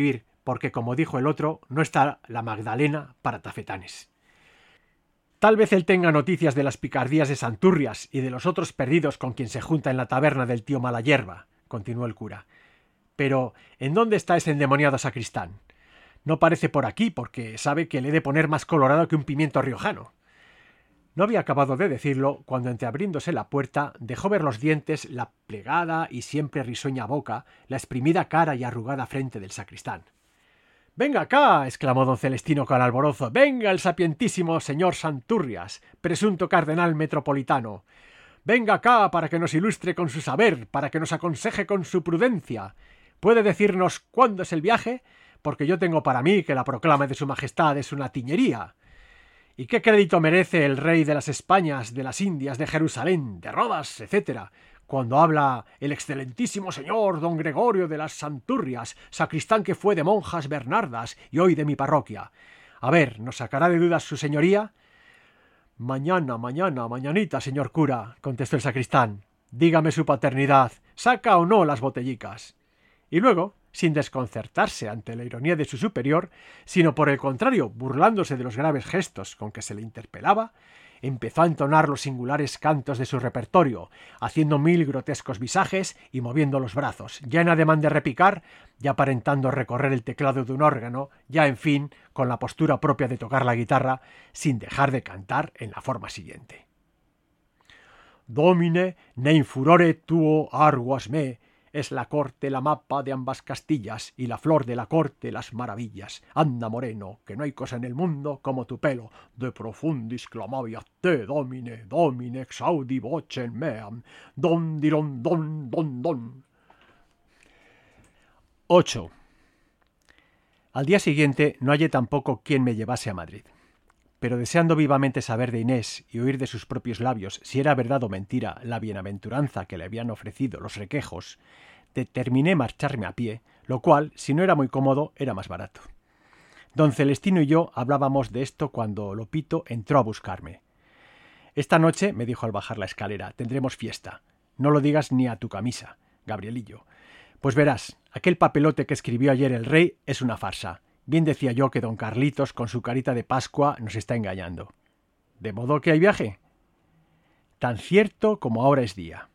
porque, como dijo el otro, no está la Magdalena para tafetanes. Tal vez él tenga noticias de las picardías de Santurrias y de los otros perdidos con quien se junta en la taberna del tío Malayerba, continuó el cura. Pero, ¿en dónde está ese endemoniado sacristán? No parece por aquí, porque sabe que le he de poner más colorado que un pimiento riojano. No había acabado de decirlo cuando, entreabriéndose la puerta, dejó ver los dientes, la plegada y siempre risueña boca, la exprimida cara y arrugada frente del sacristán. «¡Venga acá!» exclamó don Celestino con alborozo. «¡Venga el sapientísimo señor Santurrias, presunto cardenal metropolitano! ¡Venga acá para que nos ilustre con su saber, para que nos aconseje con su prudencia! ¿Puede decirnos cuándo es el viaje? Porque yo tengo para mí que la proclama de su majestad es una tiñería. ¿Y qué crédito merece el rey de las Españas, de las Indias, de Jerusalén, de Rodas, etcétera, cuando habla el excelentísimo señor don Gregorio de las Santurrias, sacristán que fue de monjas bernardas y hoy de mi parroquia? A ver, ¿nos sacará de dudas su señoría? Mañana, mañana, mañanita, señor cura, contestó el sacristán. Dígame su paternidad, ¿saca o no las botellicas? Y luego, sin desconcertarse ante la ironía de su superior, sino por el contrario, burlándose de los graves gestos con que se le interpelaba, empezó a entonar los singulares cantos de su repertorio, haciendo mil grotescos visajes y moviendo los brazos, ya en ademán de repicar, ya aparentando recorrer el teclado de un órgano, ya, en fin, con la postura propia de tocar la guitarra, sin dejar de cantar en la forma siguiente. Domine, ne in furore tuo arguas me, es la corte la mapa de ambas Castillas y la flor de la corte las maravillas. Anda, moreno, que no hay cosa en el mundo como tu pelo. De profundis clamavi a te, domine, domine, exaudi vocem meam, don diron don don don. ocho. Al día siguiente no hallé tampoco quien me llevase a Madrid. Pero deseando vivamente saber de Inés y oír de sus propios labios si era verdad o mentira la bienaventuranza que le habían ofrecido los requejos, determiné marcharme a pie, lo cual, si no era muy cómodo, era más barato. Don Celestino y yo hablábamos de esto cuando Lopito entró a buscarme. «Esta noche», me dijo al bajar la escalera, «tendremos fiesta. No lo digas ni a tu camisa, Gabrielillo. Pues verás, aquel papelote que escribió ayer el rey es una farsa. Bien decía yo que don Carlitos, con su carita de Pascua, nos está engañando. ¿De modo que hay viaje? Tan cierto como ahora es día.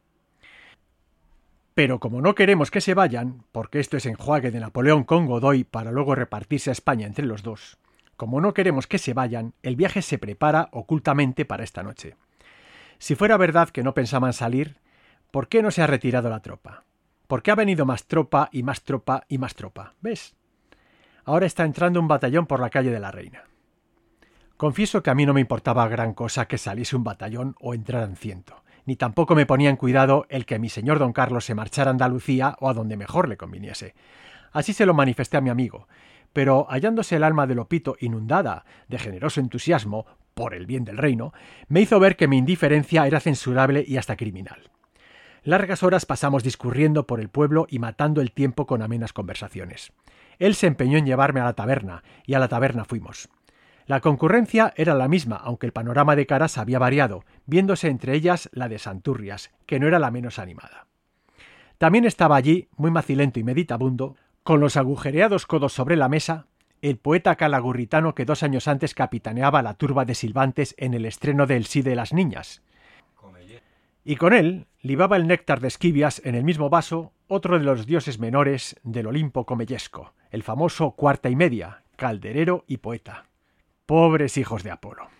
Pero como no queremos que se vayan, porque esto es enjuague de Napoleón con Godoy para luego repartirse a España entre los dos, como no queremos que se vayan, el viaje se prepara ocultamente para esta noche. Si fuera verdad que no pensaban salir, ¿por qué no se ha retirado la tropa? ¿Por qué ha venido más tropa y más tropa y más tropa? ¿Ves? Ahora está entrando un batallón por la calle de la Reina. Confieso que a mí no me importaba gran cosa que saliese un batallón o entraran ciento, ni tampoco me ponía en cuidado el que mi señor don Carlos se marchara a Andalucía o a donde mejor le conviniese. Así se lo manifesté a mi amigo, pero hallándose el alma de Lopito inundada de generoso entusiasmo por el bien del reino, me hizo ver que mi indiferencia era censurable y hasta criminal. Largas horas pasamos discurriendo por el pueblo y matando el tiempo con amenas conversaciones. Él se empeñó en llevarme a la taberna, y a la taberna fuimos. La concurrencia era la misma, aunque el panorama de caras había variado, viéndose entre ellas la de Santurrias, que no era la menos animada. También estaba allí, muy macilento y meditabundo, con los agujereados codos sobre la mesa, el poeta calagurritano que dos años antes capitaneaba la turba de silbantes en el estreno de El sí de las niñas. Y con él libaba el néctar de Esquivias en el mismo vaso otro de los dioses menores del Olimpo comellesco, el famoso Cuarta y Media, calderero y poeta. Pobres hijos de Apolo.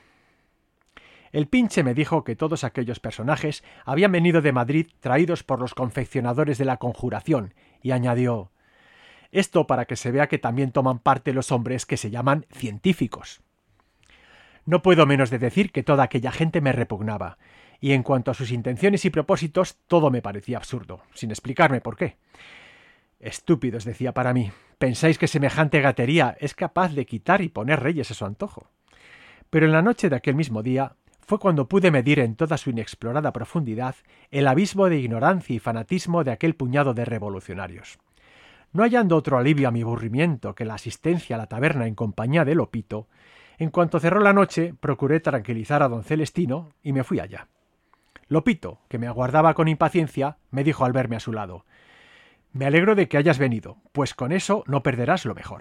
El pinche me dijo que todos aquellos personajes habían venido de Madrid traídos por los confeccionadores de la conjuración, y añadió: esto para que se vea que también toman parte los hombres que se llaman científicos. No puedo menos de decir que toda aquella gente me repugnaba, y en cuanto a sus intenciones y propósitos, todo me parecía absurdo, sin explicarme por qué. Estúpidos, decía para mí, ¿pensáis que semejante gatería es capaz de quitar y poner reyes a su antojo? Pero en la noche de aquel mismo día fue cuando pude medir en toda su inexplorada profundidad el abismo de ignorancia y fanatismo de aquel puñado de revolucionarios. No hallando otro alivio a mi aburrimiento que la asistencia a la taberna en compañía de Lopito, en cuanto cerró la noche procuré tranquilizar a don Celestino y me fui allá. Lopito, que me aguardaba con impaciencia, me dijo al verme a su lado: «Me alegro de que hayas venido, pues con eso no perderás lo mejor.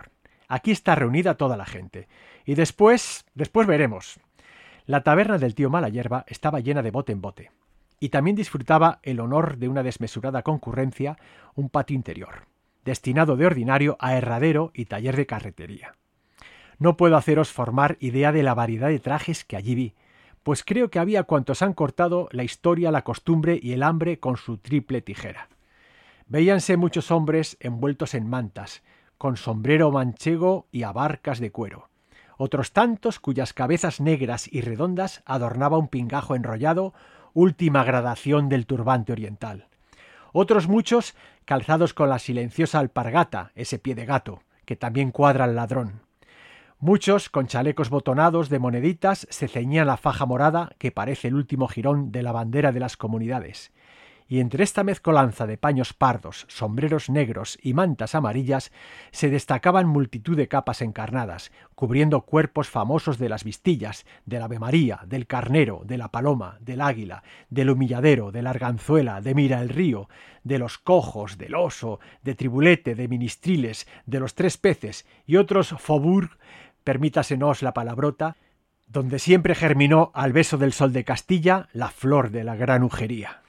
Aquí está reunida toda la gente. Y después, después veremos. La taberna del tío Malayerba estaba llena de bote en bote. Y también disfrutaba el honor de una desmesurada concurrencia un patio interior, destinado de ordinario a herradero y taller de carretería. No puedo haceros formar idea de la variedad de trajes que allí vi, pues creo que había cuantos han cortado la historia, la costumbre y el hambre con su triple tijera. Veíanse muchos hombres envueltos en mantas, con sombrero manchego y abarcas de cuero. Otros tantos cuyas cabezas negras y redondas adornaba un pingajo enrollado, última gradación del turbante oriental. Otros muchos calzados con la silenciosa alpargata, ese pie de gato, que también cuadra al ladrón. Muchos, con chalecos botonados de moneditas, se ceñían la faja morada que parece el último jirón de la bandera de las comunidades. Y entre esta mezcolanza de paños pardos, sombreros negros y mantas amarillas se destacaban multitud de capas encarnadas, cubriendo cuerpos famosos de las Vistillas, del Ave María, del Carnero, de la Paloma, del Águila, del Humilladero, de la Arganzuela, de Mira el Río, de los Cojos, del Oso, de Tribulete, de Ministriles, de los Tres Peces y otros faubourg, permítasenos la palabrota, donde siempre germinó al beso del sol de Castilla la flor de la granujería.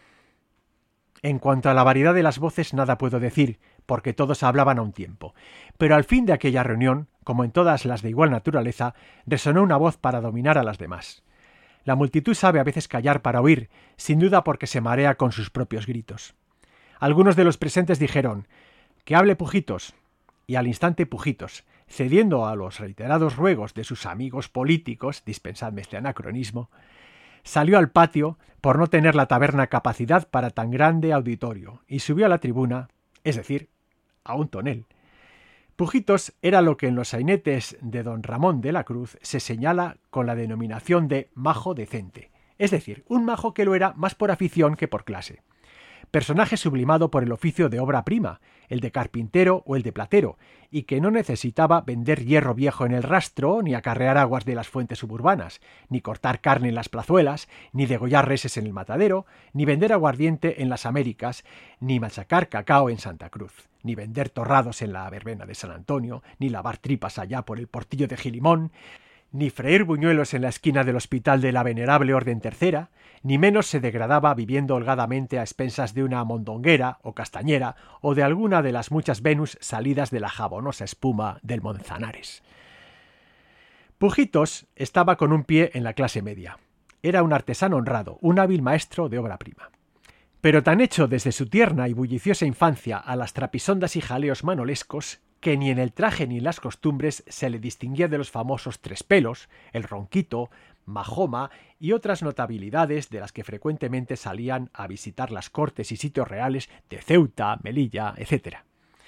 En cuanto a la variedad de las voces nada puedo decir, porque todos hablaban a un tiempo. Pero al fin de aquella reunión, como en todas las de igual naturaleza, resonó una voz para dominar a las demás. La multitud sabe a veces callar para oír, sin duda porque se marea con sus propios gritos. Algunos de los presentes dijeron «que hable Pujitos», y al instante Pujitos, cediendo a los reiterados ruegos de sus amigos políticos, dispensadme este anacronismo, salió al patio por no tener la taberna capacidad para tan grande auditorio y subió a la tribuna, es decir, a un tonel. Pujitos era lo que en los sainetes de don Ramón de la Cruz se señala con la denominación de majo decente, es decir, un majo que lo era más por afición que por clase. Personaje sublimado por el oficio de obra prima, el de carpintero o el de platero, y que no necesitaba vender hierro viejo en el rastro, ni acarrear aguas de las fuentes suburbanas, ni cortar carne en las plazuelas, ni degollar reses en el matadero, ni vender aguardiente en las Américas, ni machacar cacao en Santa Cruz, ni vender torrados en la verbena de San Antonio, ni lavar tripas allá por el portillo de Gilimón, ni freír buñuelos en la esquina del hospital de la Venerable Orden Tercera, ni menos se degradaba viviendo holgadamente a expensas de una mondonguera o castañera o de alguna de las muchas Venus salidas de la jabonosa espuma del Manzanares. Pujitos estaba con un pie en la clase media. Era un artesano honrado, un hábil maestro de obra prima. Pero tan hecho desde su tierna y bulliciosa infancia a las trapisondas y jaleos manolescos, que ni en el traje ni en las costumbres se le distinguía de los famosos Tres Pelos, el Ronquito, Majoma y otras notabilidades de las que frecuentemente salían a visitar las cortes y sitios reales de Ceuta, Melilla, etcétera.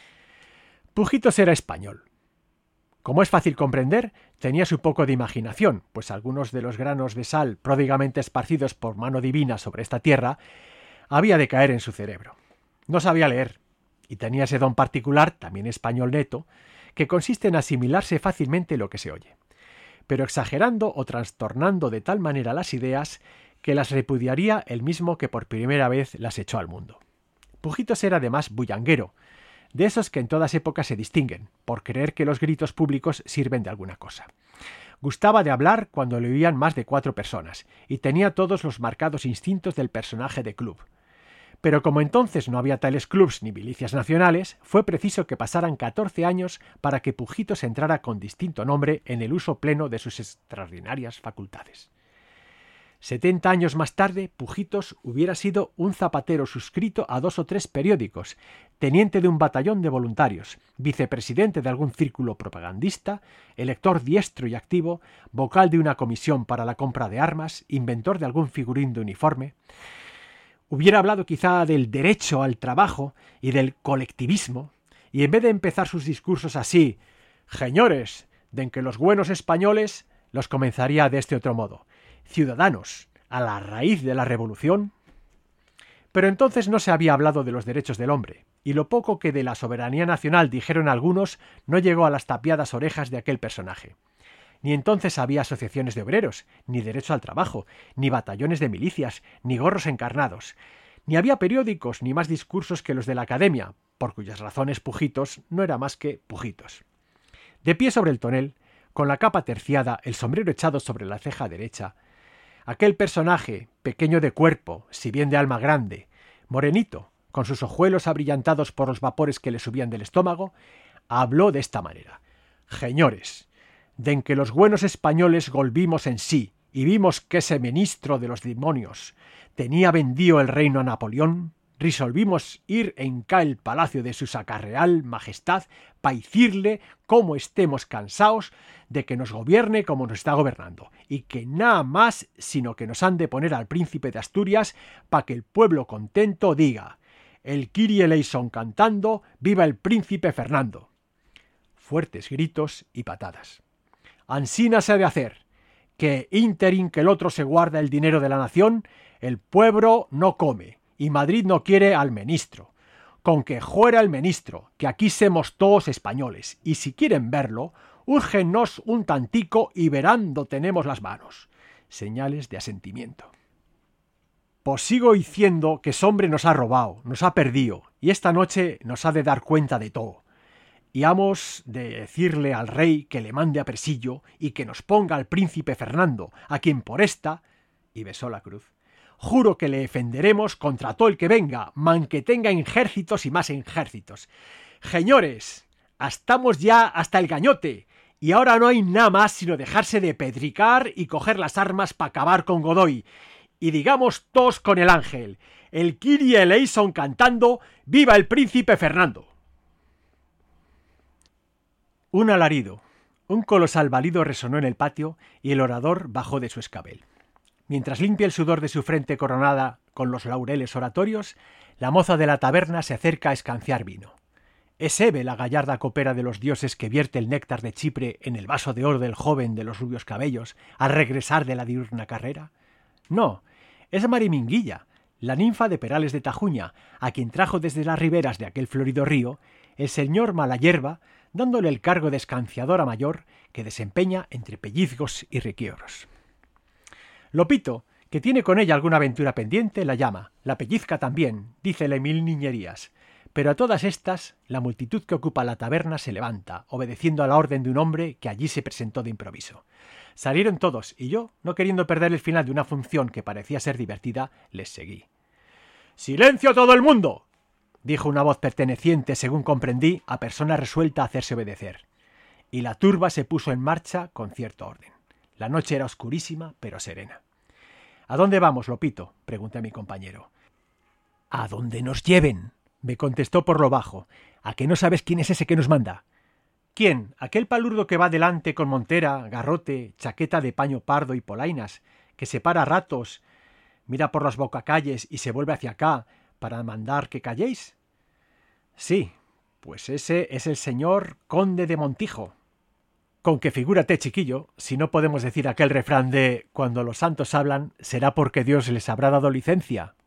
Pujitos era español. Como es fácil comprender, tenía su poco de imaginación, pues algunos de los granos de sal pródigamente esparcidos por mano divina sobre esta tierra había de caer en su cerebro. No sabía leer, y tenía ese don particular, también español neto, que consiste en asimilarse fácilmente lo que se oye, pero exagerando o trastornando de tal manera las ideas que las repudiaría el mismo que por primera vez las echó al mundo. Pujitos era además bullanguero, de esos que en todas épocas se distinguen, por creer que los gritos públicos sirven de alguna cosa. Gustaba de hablar cuando le oían más de cuatro personas, y tenía todos los marcados instintos del personaje de club. Pero como entonces no había tales clubs ni milicias nacionales, fue preciso que pasaran catorce años para que Pujitos entrara con distinto nombre en el uso pleno de sus extraordinarias facultades. Setenta años más tarde, Pujitos hubiera sido un zapatero suscrito a dos o tres periódicos, teniente de un batallón de voluntarios, vicepresidente de algún círculo propagandista, elector diestro y activo, vocal de una comisión para la compra de armas, inventor de algún figurín de uniforme. Hubiera hablado quizá del derecho al trabajo y del colectivismo, y en vez de empezar sus discursos así, «Señores, de en que los buenos españoles», los comenzaría de este otro modo, «Ciudadanos, a la raíz de la revolución». Pero entonces no se había hablado de los derechos del hombre, y lo poco que de la soberanía nacional dijeron algunos no llegó a las tapiadas orejas de aquel personaje. Ni entonces había asociaciones de obreros, ni derecho al trabajo, ni batallones de milicias, ni gorros encarnados. Ni había periódicos, ni más discursos que los de la academia, por cuyas razones Pujitos no era más que Pujitos. De pie sobre el tonel, con la capa terciada, el sombrero echado sobre la ceja derecha, aquel personaje, pequeño de cuerpo, si bien de alma grande, morenito, con sus ojuelos abrillantados por los vapores que le subían del estómago, habló de esta manera: «Jeñores, den que los buenos españoles golvimos en sí y vimos que ese ministro de los demonios tenía vendío el reino a Napoleón, resolvimos ir en cá el palacio de su sacarreal majestad pa icirle cómo estemos cansaos de que nos gobierne como nos está gobernando, y que nada más sino que nos han de poner al príncipe de Asturias pa que el pueblo contento diga: el Kyrie eleison cantando, viva el príncipe Fernando». Fuertes gritos y patadas. «Ansina se ha de hacer, que ínterin que el otro se guarda el dinero de la nación, el pueblo no come, y Madrid no quiere al ministro. Con que fuera el ministro, que aquí semos todos españoles, y si quieren verlo, úrgenos un tantico y verán do tenemos las manos». Señales de asentimiento. «Pues sigo diciendo que ese hombre nos ha robado, nos ha perdido, y esta noche nos ha de dar cuenta de todo. Y hamos de decirle al rey que le mande a presillo y que nos ponga al príncipe Fernando, a quien por esta», y besó la cruz, «juro que le defenderemos contra todo el que venga, man que tenga ejércitos y más ejércitos. Jeñores, estamos ya hasta el gañote, y ahora no hay nada más sino dejarse de pedricar y coger las armas para acabar con Godoy, y digamos todos con el ángel: el Kyrie eleison cantando, viva el príncipe Fernando». Un alarido, un colosal balido resonó en el patio y el orador bajó de su escabel. Mientras limpia el sudor de su frente coronada con los laureles oratorios, la moza de la taberna se acerca a escanciar vino. ¿Es Hebe la gallarda copera de los dioses que vierte el néctar de Chipre en el vaso de oro del joven de los rubios cabellos al regresar de la diurna carrera? No, es Mariminguilla, la ninfa de Perales de Tajuña, a quien trajo desde las riberas de aquel florido río el señor Malayerba, dándole el cargo de escanciadora mayor que desempeña entre pellizgos y requiebros. Lopito, que tiene con ella alguna aventura pendiente, la llama, la pellizca también, dícele mil niñerías, pero a todas estas la multitud que ocupa la taberna se levanta, obedeciendo a la orden de un hombre que allí se presentó de improviso. Salieron todos, y yo, no queriendo perder el final de una función que parecía ser divertida, les seguí. «¡Silencio todo el mundo!», dijo una voz perteneciente, según comprendí, a persona resuelta a hacerse obedecer. Y la turba se puso en marcha con cierto orden. La noche era oscurísima, pero serena. «¿A dónde vamos, Lopito?», pregunté a mi compañero. «A donde nos lleven», me contestó por lo bajo. «¿A que no sabes quién es ese que nos manda?». «¿Quién? Aquel palurdo que va delante con montera, garrote, chaqueta de paño pardo y polainas, que se para a ratos, mira por las bocacalles y se vuelve hacia acá para mandar que calléis». «Sí, pues ese es el señor conde de Montijo». «Con que figúrate, chiquillo, si no podemos decir aquel refrán de cuando los santos hablan será porque Dios les habrá dado licencia».